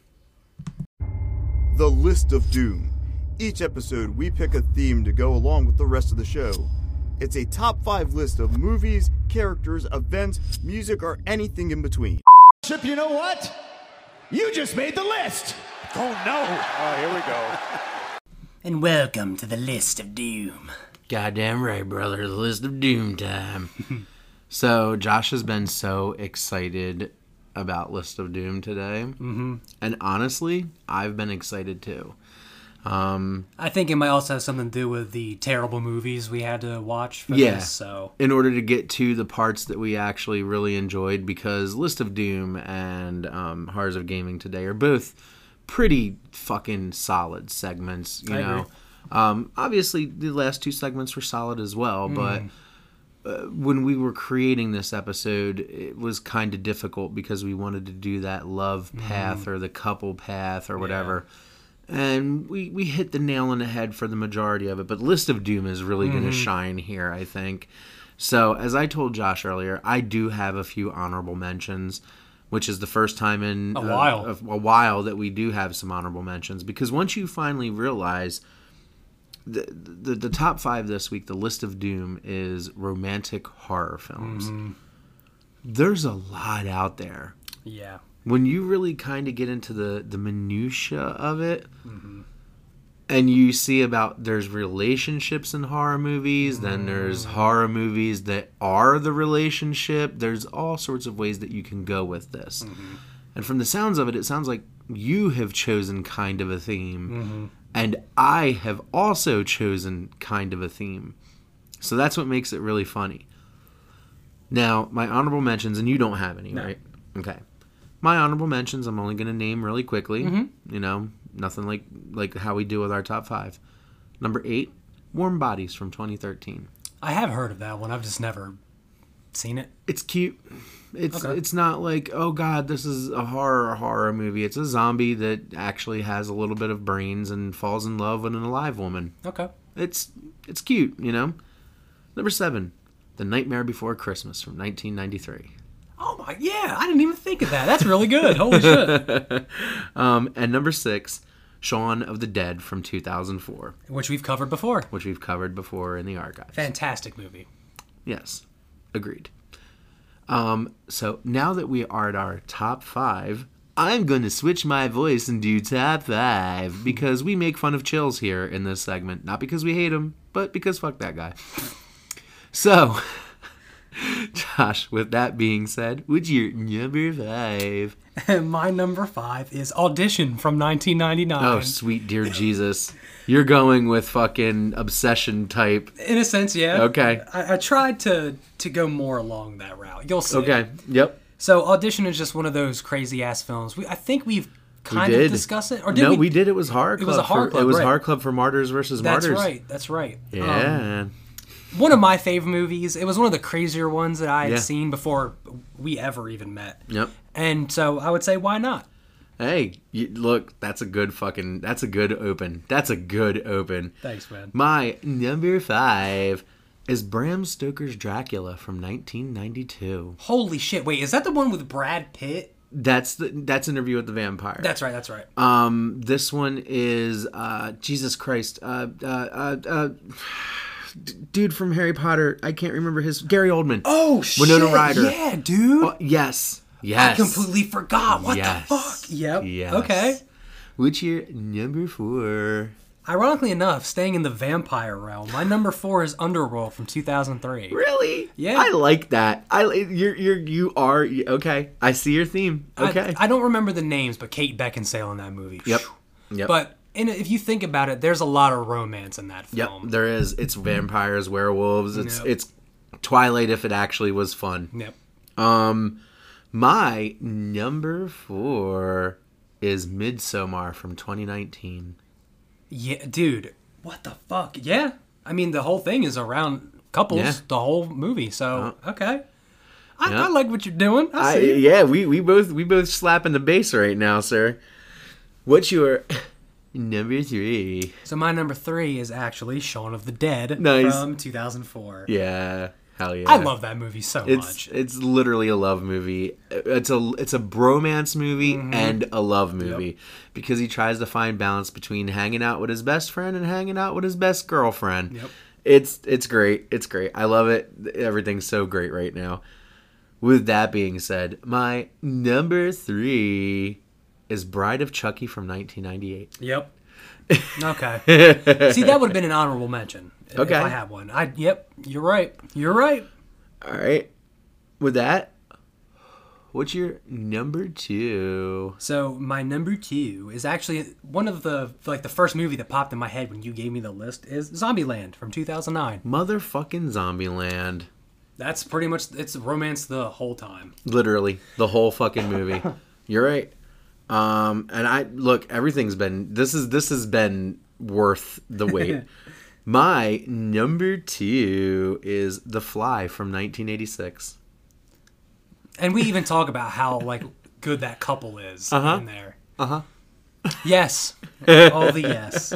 The List of Doom. Each episode, we pick a theme to go along with the rest of the show. It's a top 5 list of movies, characters, events, music, or anything in between. Chip, you know what? You just made the list! Oh, no! Oh, here we go. And welcome to the List of Doom. Goddamn right, brother. The List of Doom time. So, Josh has been so excited about List of Doom today. Mm-hmm. And honestly, I've been excited too. I think it might also have something to do with the terrible movies we had to watch for Yeah. this. So In order to get to the parts that we actually really enjoyed, because List of Doom and Horrors of Gaming Today are both pretty fucking solid segments, you I know. agree. Obviously, the last 2 segments were solid as well, but when we were creating this episode, it was kind of difficult because we wanted to do that love path or the couple path or whatever. And we hit the nail on the head for the majority of it, but List of Doom is really going to shine here, I think. So, as I told Josh earlier, I do have a few honorable mentions, which is the first time in A while. a while that we do have some honorable mentions, because once you finally realize the top 5 this week, the List of Doom, is romantic horror films. There's a lot out there. yeah. When you really kind of get into the minutia of it, and you see about there's relationships in horror movies, then there's horror movies that are the relationship. There's all sorts of ways that you can go with this. And from the sounds of it, it sounds like you have chosen kind of a theme. And I have also chosen kind of a theme. So that's what makes it really funny. Now, my honorable mentions, and you don't have any, right? Okay. My honorable mentions, I'm only going to name really quickly. You know, nothing like how we do with our top 5. Number 8, Warm Bodies from 2013. I have heard of that one. I've just never seen it. It's cute. It's not like, oh god, this is a horror movie. It's a zombie that actually has a little bit of brains and falls in love with an alive woman. Okay. It's cute, you know. Number 7, The Nightmare Before Christmas from 1993. Oh my, yeah, I didn't even think of that. That's really good. Holy shit. And number 6, Shaun of the Dead from 2004. Which we've covered before. Which we've covered before in the archives. Fantastic movie. Yes, agreed. So now that we are at our top 5, I'm going to switch my voice and do top 5 because we make fun of Chills here in this segment. Not because we hate him, but because fuck that guy. So, Josh, with that being said, what's your number 5? My number 5 is Audition from 1999. Oh, sweet dear Jesus. You're going with fucking obsession type. In a sense, yeah. Okay. I tried to go more along that route. You'll see. Okay, yep. So Audition is just one of those crazy-ass films. I think we've kind of discussed it. Or did we did. It was Horror Club. It was a Horror Club, It was right. Horror Club for Martyrs versus Martyrs. That's right. Yeah. One of my favorite movies. It was one of the crazier ones that I had Yeah. seen before we ever even met. Yep. And so I would say, why not? Hey, look, that's a good open. That's a good open. Thanks, man. My number 5 is Bram Stoker's Dracula from 1992. Holy shit. Wait, is that the one with Brad Pitt? That's Interview with the Vampire. That's right. This one is Jesus Christ. Dude from Harry Potter. I can't remember his. Gary Oldman. Oh shit! Winona Ryder. Yeah, dude. Oh, yes. I completely forgot. What the fuck? Yep. Yes. Okay. What's your number 4? Ironically enough, staying in the vampire realm, my number 4 is Underworld from 2003. Really? Yeah. I like that. You are okay. I see your theme. Okay. I don't remember the names, but Kate Beckinsale in that movie. Yep. But if you think about it, there's a lot of romance in that film. Yep. There is. It's vampires, werewolves. It's Twilight if it actually was fun. Yep. My number 4 is Midsommar from 2019. Yeah, dude. What the fuck? Yeah. I mean, the whole thing is around couples, the whole movie. So, okay. I like what you're doing. I see. Yeah, we both slapping the bass right now, sir. What's your number 3? So my number 3 is actually Shaun of the Dead from 2004. Yeah. Hell yeah. I love that movie so much. It's literally a love movie. It's a bromance movie and a love movie because he tries to find balance between hanging out with his best friend and hanging out with his best girlfriend. Yep. It's great. It's great. I love it. Everything's so great right now. With that being said, my number 3 is Bride of Chucky from 1998. Yep. Okay. See, that would have been an honorable mention. If I had one. Yep, you're right. All right. With that, what's your number 2? So my number 2 is actually one of the first movie that popped in my head when you gave me the list is Zombieland from 2009. Motherfucking Zombieland. That's pretty much, it's romance the whole time. Literally, the whole fucking movie. You're right. And this has been worth the wait. My number 2 is The Fly from 1986. And we even talk about how good that couple is in there. Yes. All the yes.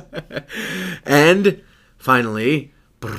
And finally,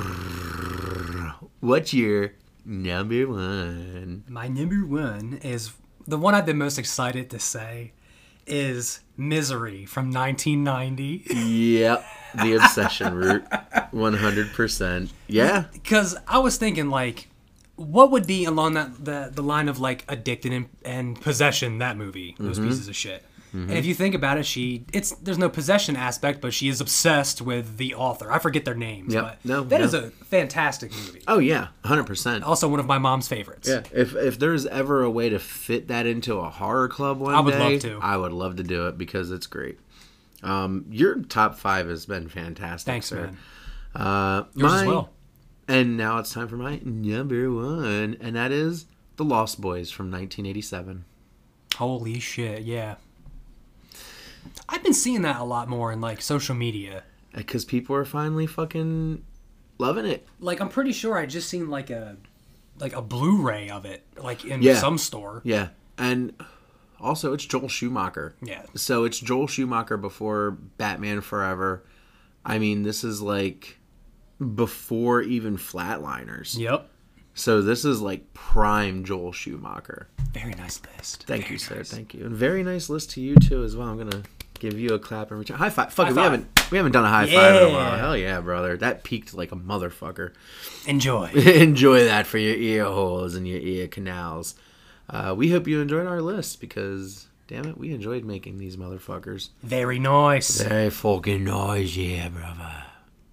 what's your number 1? My number 1 is the one I've been most excited to say is Misery from 1990. Yep. The obsession route. 100%. Yeah. Because I was thinking, what would be along the line of, Addicted and Possession, that movie, those pieces of shit. And if you think about it, there's no possession aspect, but she is obsessed with the author. I forget their names, but that is a fantastic movie. Oh, yeah. 100%. Also one of my mom's favorites. Yeah. If there's ever a way to fit that into a horror club one day, I would love to do it because it's great. Your top 5 has been fantastic. Thanks, sir. Man. Yours as well. And now it's time for my number 1, and that is The Lost Boys from 1987. Holy shit, yeah. I've been seeing that a lot more in social media. Because people are finally fucking loving it. I'm pretty sure I just seen a Blu-ray of it, in some store. Yeah, and also it's Joel Schumacher. Yeah. So it's Joel Schumacher before Batman Forever. I mean, this is before even Flatliners. Yep. So this is prime Joel Schumacher. Very nice list. Thank you, sir. Thank you. And very nice list to you too as well. I'm gonna give you a clap in return. High five. Fuck it. We haven't. We haven't done a high five in a while. Hell yeah, brother. That peaked like a motherfucker. Enjoy. Enjoy that for your ear holes and your ear canals. We hope you enjoyed our list because, damn it, we enjoyed making these motherfuckers. Very nice. Very fucking nice, yeah, brother.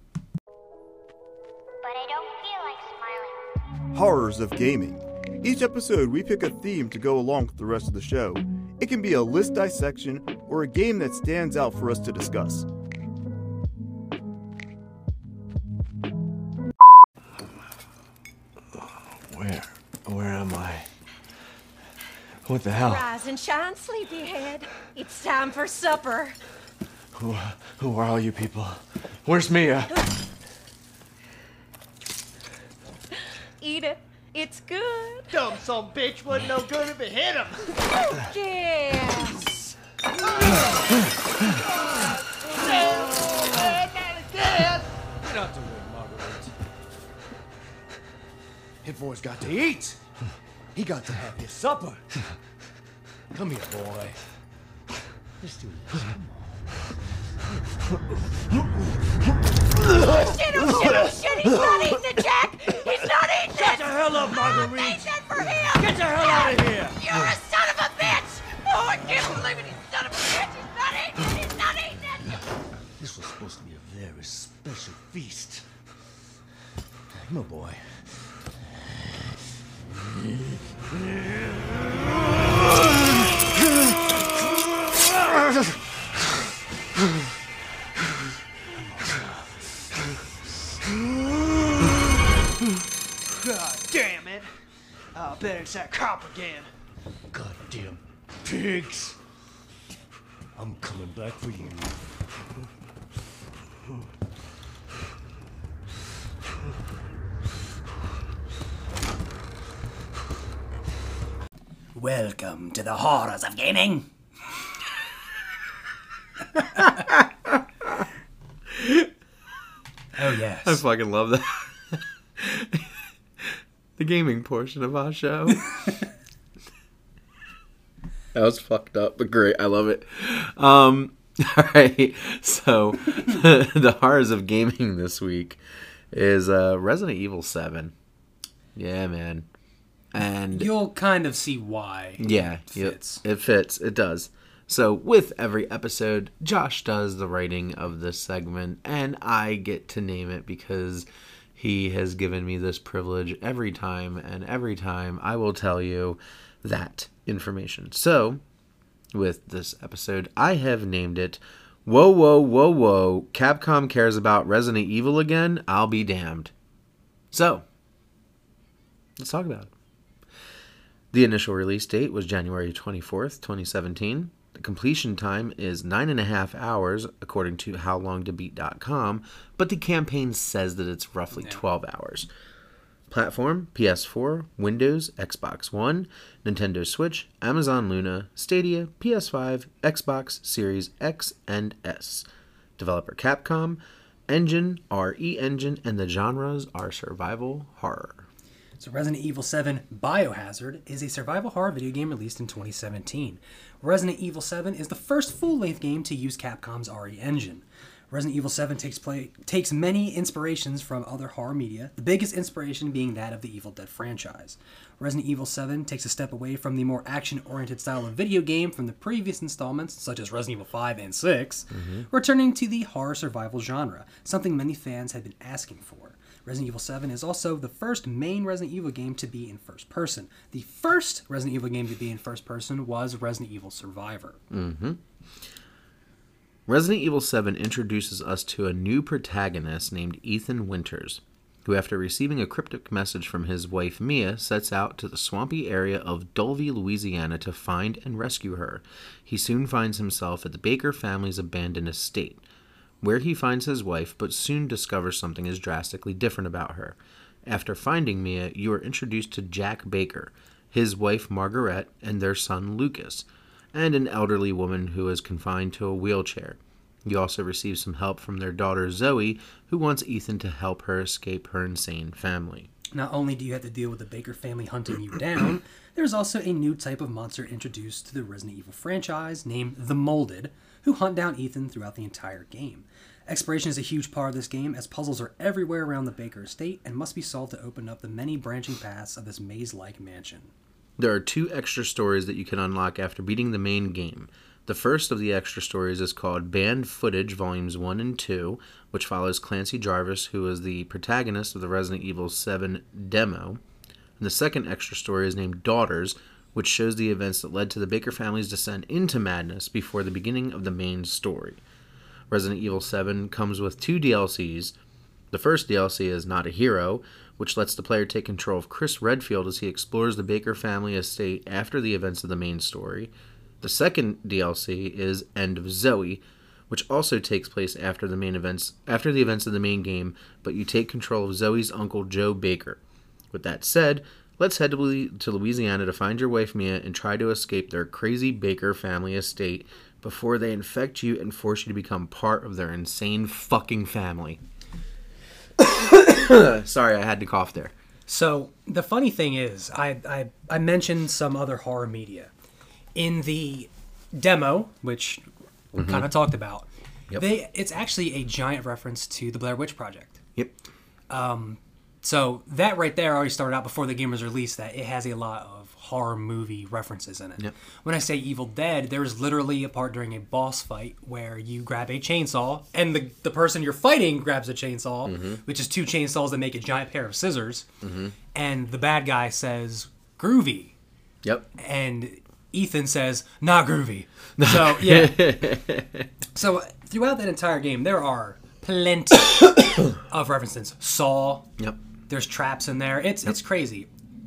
But I don't feel like smiling. Horrors of gaming. Each episode, we pick a theme to go along with the rest of the show. It can be a list dissection or a game that stands out for us to discuss. Where am I? What the hell? Rise and shine, sleepyhead. It's time for supper. Who are all you people? Where's Mia? Eat it. It's good. Dumb son bitch wasn't no good if it hit him. Yes. Not to wait, Marguerite. Hit boy's got to eat. He got to have his supper. Come here, boy. Let's do this. Oh shit, oh shit, oh shit. He's not eating it, Jack. He's not eating it. Get the hell up, Marguerite. I made that for him. Get the hell out of here. You're a son of a bitch. Oh, I can't believe it. He's son of a bitch. He's not eating it. He's not eating it. This was supposed to be a very special feast. Come on, boy. God damn it. I'll bet it's that cop again. Goddamn pigs. I'm coming back for you. Welcome to the horrors of gaming. Oh, yes. I fucking love that. The gaming portion of our show. That was fucked up, but great. I love it. All right. So, the horrors of gaming this week is Resident Evil 7. Yeah, man. And you'll kind of see why. Yeah, it fits. It fits. It does. So with every episode, Josh does the writing of this segment, and I get to name it because he has given me this privilege every time, and every time I will tell you that information. So with this episode, I have named it Whoa, Whoa, Whoa, Whoa, Capcom cares about Resident Evil again? I'll be damned. So, let's talk about it. The initial release date was January 24th, 2017. The completion time is 9.5 hours, according to HowLongToBeat.com, but the campaign says that it's roughly 12 hours. Platform, PS4, Windows, Xbox One, Nintendo Switch, Amazon Luna, Stadia, PS5, Xbox Series X and S. Developer Capcom, Engine, RE Engine, and the genres are survival horror. So Resident Evil 7 Biohazard is a survival horror video game released in 2017. Resident Evil 7 is the first full-length game to use Capcom's RE Engine. Resident Evil 7 takes many inspirations from other horror media, the biggest inspiration being that of the Evil Dead franchise. Resident Evil 7 takes a step away from the more action-oriented style of video game from the previous installments, such as Resident Evil 5 and 6, returning to the horror survival genre, something many fans had been asking for. Resident Evil 7 is also the first main Resident Evil game to be in first person. The first Resident Evil game to be in first person was Resident Evil Survivor. Resident Evil 7 introduces us to a new protagonist named Ethan Winters, who after receiving a cryptic message from his wife Mia, sets out to the swampy area of Dulvey, Louisiana to find and rescue her. He soon finds himself at the Baker family's abandoned estate, where he finds his wife, but soon discovers something is drastically different about her. After finding Mia, you are introduced to Jack Baker, his wife Margaret, and their son Lucas, and an elderly woman who is confined to a wheelchair. You also receive some help from their daughter Zoe, who wants Ethan to help her escape her insane family. Not only do you have to deal with the Baker family hunting you down, there's also a new type of monster introduced to the Resident Evil franchise named the Molded, who hunt down Ethan throughout the entire game. Exploration is a huge part of this game, as puzzles are everywhere around the Baker estate and must be solved to open up the many branching paths of this maze-like mansion. There are 2 extra stories that you can unlock after beating the main game. The first of the extra stories is called Banned Footage Volumes 1 and 2, which follows Clancy Jarvis, who is the protagonist of the Resident Evil 7 demo. And the second extra story is named Daughters, which shows the events that led to the Baker family's descent into madness before the beginning of the main story. Resident Evil 7 comes with 2 DLCs. The first DLC is Not a Hero, which lets the player take control of Chris Redfield as he explores the Baker family estate after the events of the main story. The second DLC is End of Zoe, which also takes place after the events of the main game, but you take control of Zoe's uncle Joe Baker. With that said, let's head to Louisiana to find your wife Mia and try to escape their crazy Baker family estate before they infect you and force you to become part of their insane fucking family. Sorry, I had to cough there. So, the funny thing is, I mentioned some other horror media. In the demo, which we kind of talked about, it's actually a giant reference to the Blair Witch Project. Yep. So, that right there already started out before the game was released, that it has a lot of horror movie references in it. Yep. When I say Evil Dead, there's literally a part during a boss fight where you grab a chainsaw and the person you're fighting grabs a chainsaw, which is 2 chainsaws that make a giant pair of scissors, and the bad guy says, "Groovy." Yep. And Ethan says, "Not groovy." So, yeah. So, throughout that entire game, there are plenty of references. Saw. Yep. There's traps in there. It's crazy.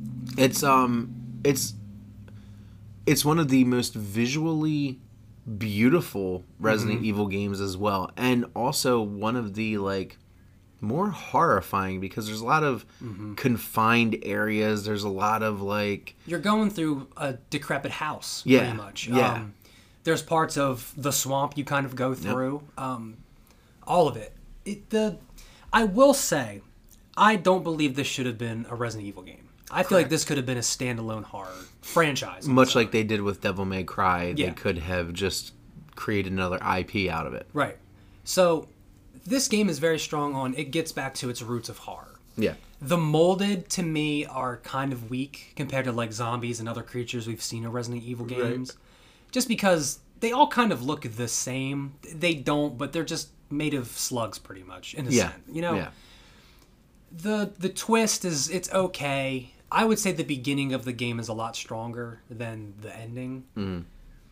It's one of the most visually beautiful Resident Evil games as well, and also one of the more horrifying because there's a lot of confined areas. There's a lot of you're going through a decrepit house, pretty much. Yeah. There's parts of the swamp you kind of go through. All of it. I will say, I don't believe this should have been a Resident Evil game. I feel like this could have been a standalone horror franchise. Much like they did with Devil May Cry, they could have just created another IP out of it. Right. So, this game is very strong on, it gets back to its roots of horror. Yeah. The molded, to me, are kind of weak compared to zombies and other creatures we've seen in Resident Evil games. Right. Just because they all kind of look the same. They don't, but they're just made of slugs pretty much, in a sense. Yeah. The twist is, it's okay. I would say the beginning of the game is a lot stronger than the ending.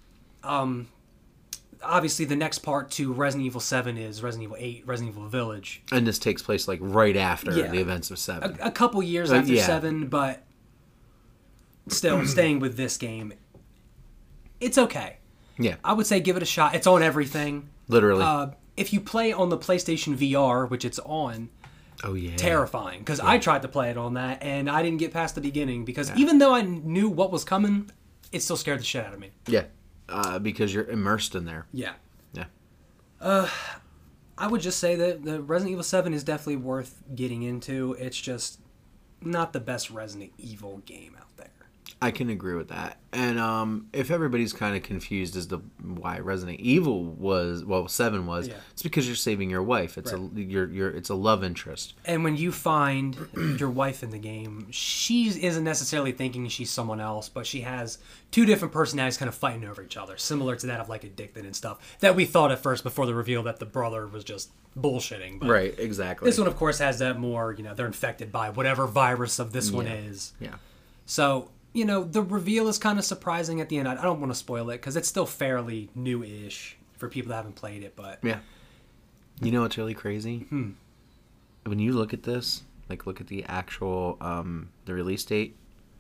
Obviously, the next part to Resident Evil 7 is Resident Evil 8, Resident Evil Village. And this takes place right after the events of 7. A couple years after 7, but still staying with this game, it's okay. Yeah. I would say give it a shot. It's on everything. Literally. If you play on the PlayStation VR, which it's on, terrifying. Because I tried to play it on that, and I didn't get past the beginning. Because even though I knew what was coming, it still scared the shit out of me. Yeah. Because you're immersed in there. Yeah. Yeah. I would just say that the Resident Evil 7 is definitely worth getting into. It's just not the best Resident Evil game out there. I can agree with that. And if everybody's kind of confused as to why Resident Evil 7 was, it's because you're saving your wife. It's it's a love interest. And when you find your wife in the game, she isn't necessarily thinking she's someone else, but she has 2 different personalities kind of fighting over each other, similar to that of Addicted and stuff that we thought at first before the reveal that the brother was just bullshitting. But right, exactly. This one, of course, has that more, they're infected by whatever virus of this one is. Yeah. So, the reveal is kind of surprising at the end. I don't want to spoil it because it's still fairly new-ish for people that haven't played it, but... Yeah. You know what's really crazy? When you look at this, look at the actual, the release date,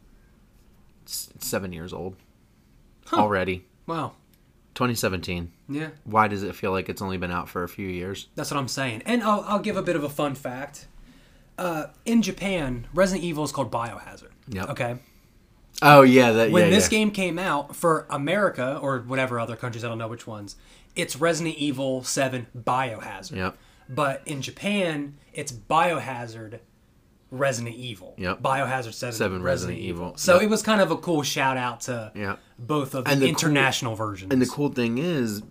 it's 7 years old already. Wow. 2017. Yeah. Why does it feel like it's only been out for a few years? That's what I'm saying. And I'll give a bit of a fun fact. In Japan, Resident Evil is called Biohazard. Yep. Okay? Oh, yeah. When this game came out, for America, or whatever other countries, I don't know which ones, it's Resident Evil 7 Biohazard. Yep. But in Japan, it's Biohazard Resident Evil. Yep. Biohazard 7 Resident Evil. So it was kind of a cool shout out to both of the international versions. And the cool thing is,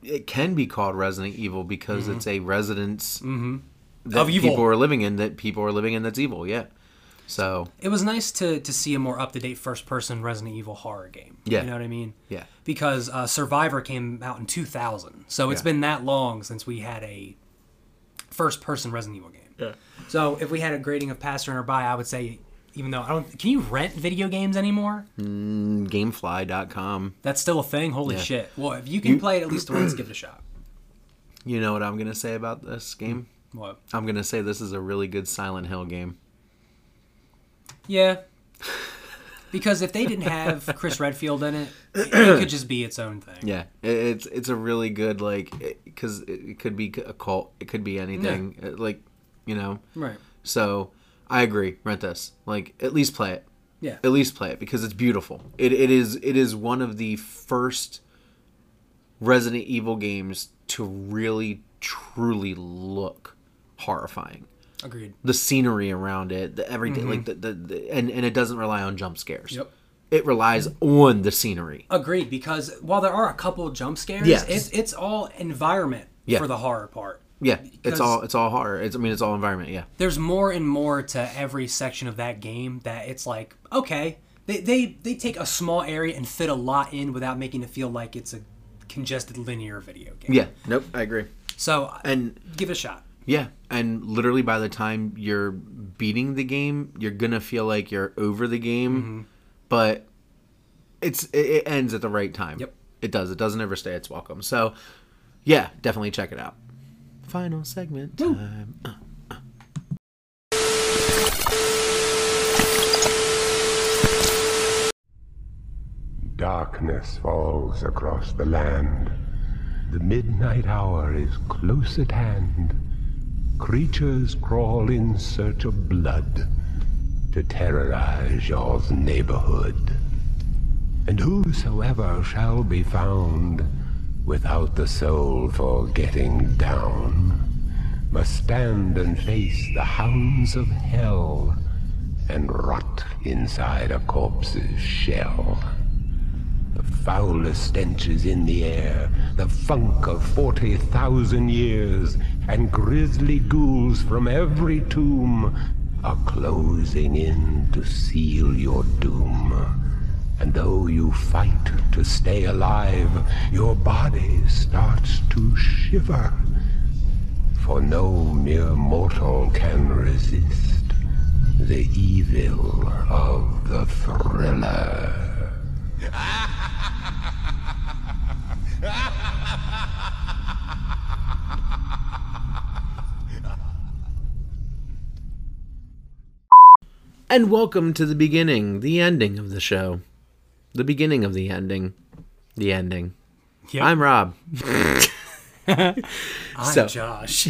it can be called Resident Evil because it's a residence that of evil. people are living in that's evil. Yeah. So it was nice to see a more up-to-date first-person Resident Evil horror game. Yeah. You know what I mean? Yeah. Because Survivor came out in 2000. So it's been that long since we had a first-person Resident Evil game. Yeah. So if we had a grading of pass, turn, or buy, I would say, even though I don't... Can you rent video games anymore? Gamefly.com. That's still a thing? Holy shit. Well, if you can play it at least once, give it a shot. You know what I'm going to say about this game? What? I'm going to say this is a really good Silent Hill game. Yeah. Because if they didn't have Chris Redfield in it, it could just be its own thing. Yeah. It's a really good, like... Because it could be a cult. It could be anything. Yeah. Like, you know? Right. So, I agree. Rent this. Like, at least play it. Yeah. At least play it because it's beautiful. It is one of the first Resident Evil games to really, truly look horrifying. Agreed. The scenery around it, the everything, like and it doesn't rely on jump scares. Yep. It relies on the scenery. Agreed, because while there are a couple of jump scares, it's all environment for the horror part. Yeah, it's all horror. It's all environment. Yeah. There's more and more to every section of that game that it's like, okay, they take a small area and fit a lot in without making it feel like it's a congested linear video game. Yeah. Nope. I agree. So and give it a shot. Yeah, and literally by the time you're beating the game, you're gonna feel like you're over the game, but it ends at the right time. Yep, it does. It doesn't ever stay its welcome. So, yeah, definitely check it out. Final segment time. Darkness falls across the land. The midnight hour is close at hand. Creatures crawl in search of blood to terrorize your neighborhood. And whosoever shall be found without the soul for getting down must stand and face the hounds of hell and rot inside a corpse's shell. The foulest stench is in the air, the funk of 40,000 years, and grisly ghouls from every tomb are closing in to seal your doom. And though you fight to stay alive, your body starts to shiver, for no mere mortal can resist the evil of the thriller. And welcome to the beginning, the ending of the show. The beginning of the ending. The ending. Yep. I'm Rob. I'm Josh.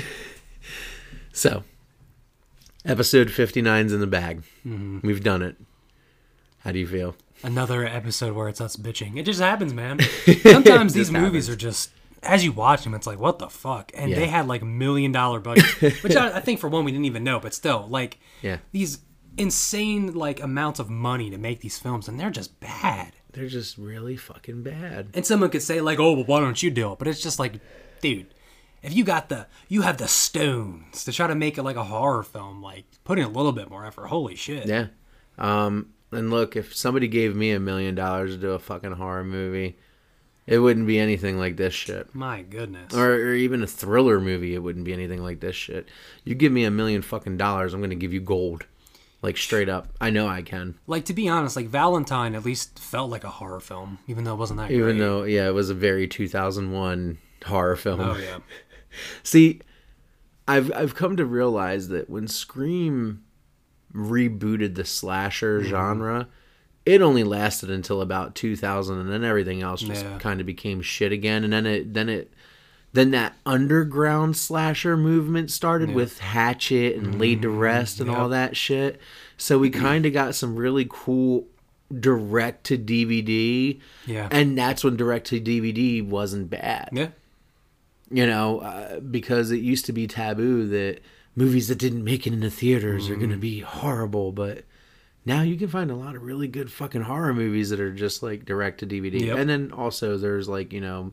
So, episode 59's in the bag. Mm-hmm. We've done it. How do you feel? Another episode where it's us bitching. It just happens, man. Sometimes these movies are just, as you watch them, it's like, what the fuck? And they had like $1 million budgets, which I think for one we didn't even know, but still, like these insane like amounts of money to make these films, and they're just bad. They're just really fucking bad. And someone could say like, oh, well, why don't you do it? But it's just like, dude, if you have the stones to try to make it like a horror film, like put in a little bit more effort. Holy shit. Yeah. And look, if somebody gave me $1 million to do a fucking horror movie, it wouldn't be anything like this shit. My goodness. Or even a thriller movie, it wouldn't be anything like this shit. You give me $1 million fucking dollars, I'm gonna give you gold. Like, straight up. I know I can. Like, to be honest, like, Valentine at least felt like a horror film, even though it wasn't that great. Even though, yeah, it was a very 2001 horror film. Oh, yeah. See, I've come to realize that when Scream rebooted the slasher genre, it only lasted until about 2000, and then everything else just kind of became shit again. And then that underground slasher movement started with Hatchet and Laid to Rest and all that shit. So we kind of got some really cool direct to DVD. Yeah. And that's when direct to DVD wasn't bad. Yeah. You know, because it used to be taboo that movies that didn't make it into theaters are going to be horrible, but now you can find a lot of really good fucking horror movies that are just like direct to DVD. Yep. And then also there's like, you know,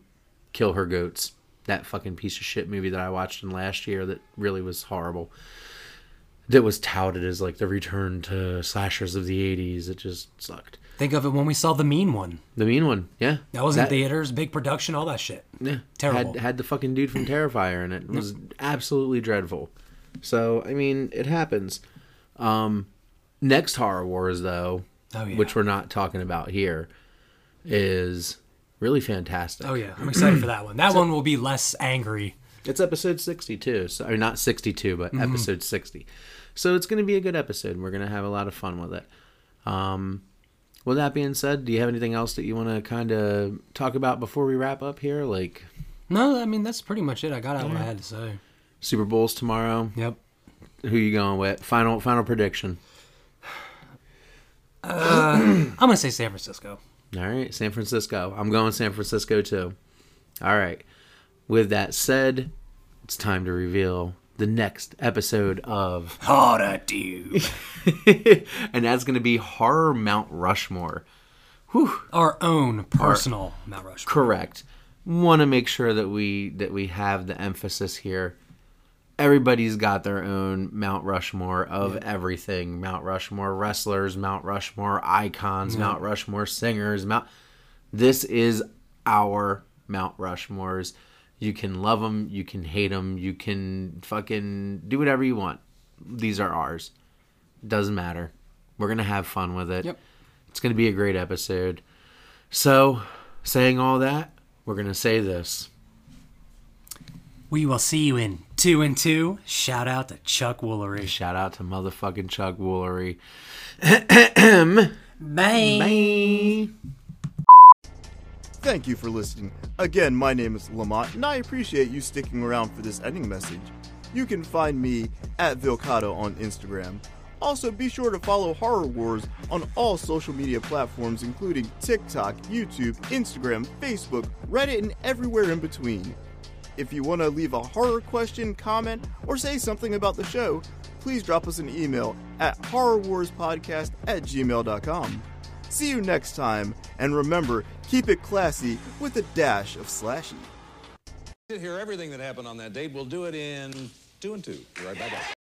Kill Her Goats. That fucking piece of shit movie that I watched in last year that really was horrible. That was touted as like the return to slashers of the 80s. It just sucked. Think of it when we saw The Mean One. The Mean One, yeah. That was in theaters, big production, all that shit. Yeah. Terrible. Had the fucking dude from Terrifier in it. It was absolutely dreadful. So, I mean, it happens. Next Horror Wars, though, which we're not talking about here, is really fantastic. Oh, yeah. I'm excited for that one. That one will be less angry. It's episode 62. So, or not 62, but episode 60. So it's going to be a good episode. We're going to have a lot of fun with it. With that being said, do you have anything else that you want to kind of talk about before we wrap up here? Like, no, I mean, that's pretty much it. I got out what I had to say. Super Bowl's tomorrow. Yep. Who you going with? Final prediction. I'm going to say San Francisco. All right, San Francisco. I'm going San Francisco too. All right. With that said, it's time to reveal the next episode of Horror Dude. And that's going to be Horror Mount Rushmore. Whew. Our own personal Mount Rushmore. Correct. Want to make sure that we have the emphasis here. Everybody's got their own Mount Rushmore of everything. Mount Rushmore wrestlers, Mount Rushmore icons, Mount Rushmore singers. This is our Mount Rushmores. You can love them, you can hate them, you can fucking do whatever you want. These are ours. Doesn't matter. We're going to have fun with it. Yep. It's going to be a great episode. So, saying all that, we're going to say this. We will see you in 2 and 2. Shout out to Chuck Woolery. Shout out to motherfucking Chuck Woolery. Bye. Bye. Thank you for listening. Again, my name is Lamont, and I appreciate you sticking around for this ending message. You can find me at Vilcado on Instagram. Also, be sure to follow Horror Wars on all social media platforms, including TikTok, YouTube, Instagram, Facebook, Reddit, and everywhere in between. If you want to leave a horror question, comment, or say something about the show, please drop us an email at horrorwarspodcast@gmail.com. See you next time, and remember, keep it classy with a dash of slashy. Hear everything that happened on that date. We'll do it in 2 and 2. Be right back.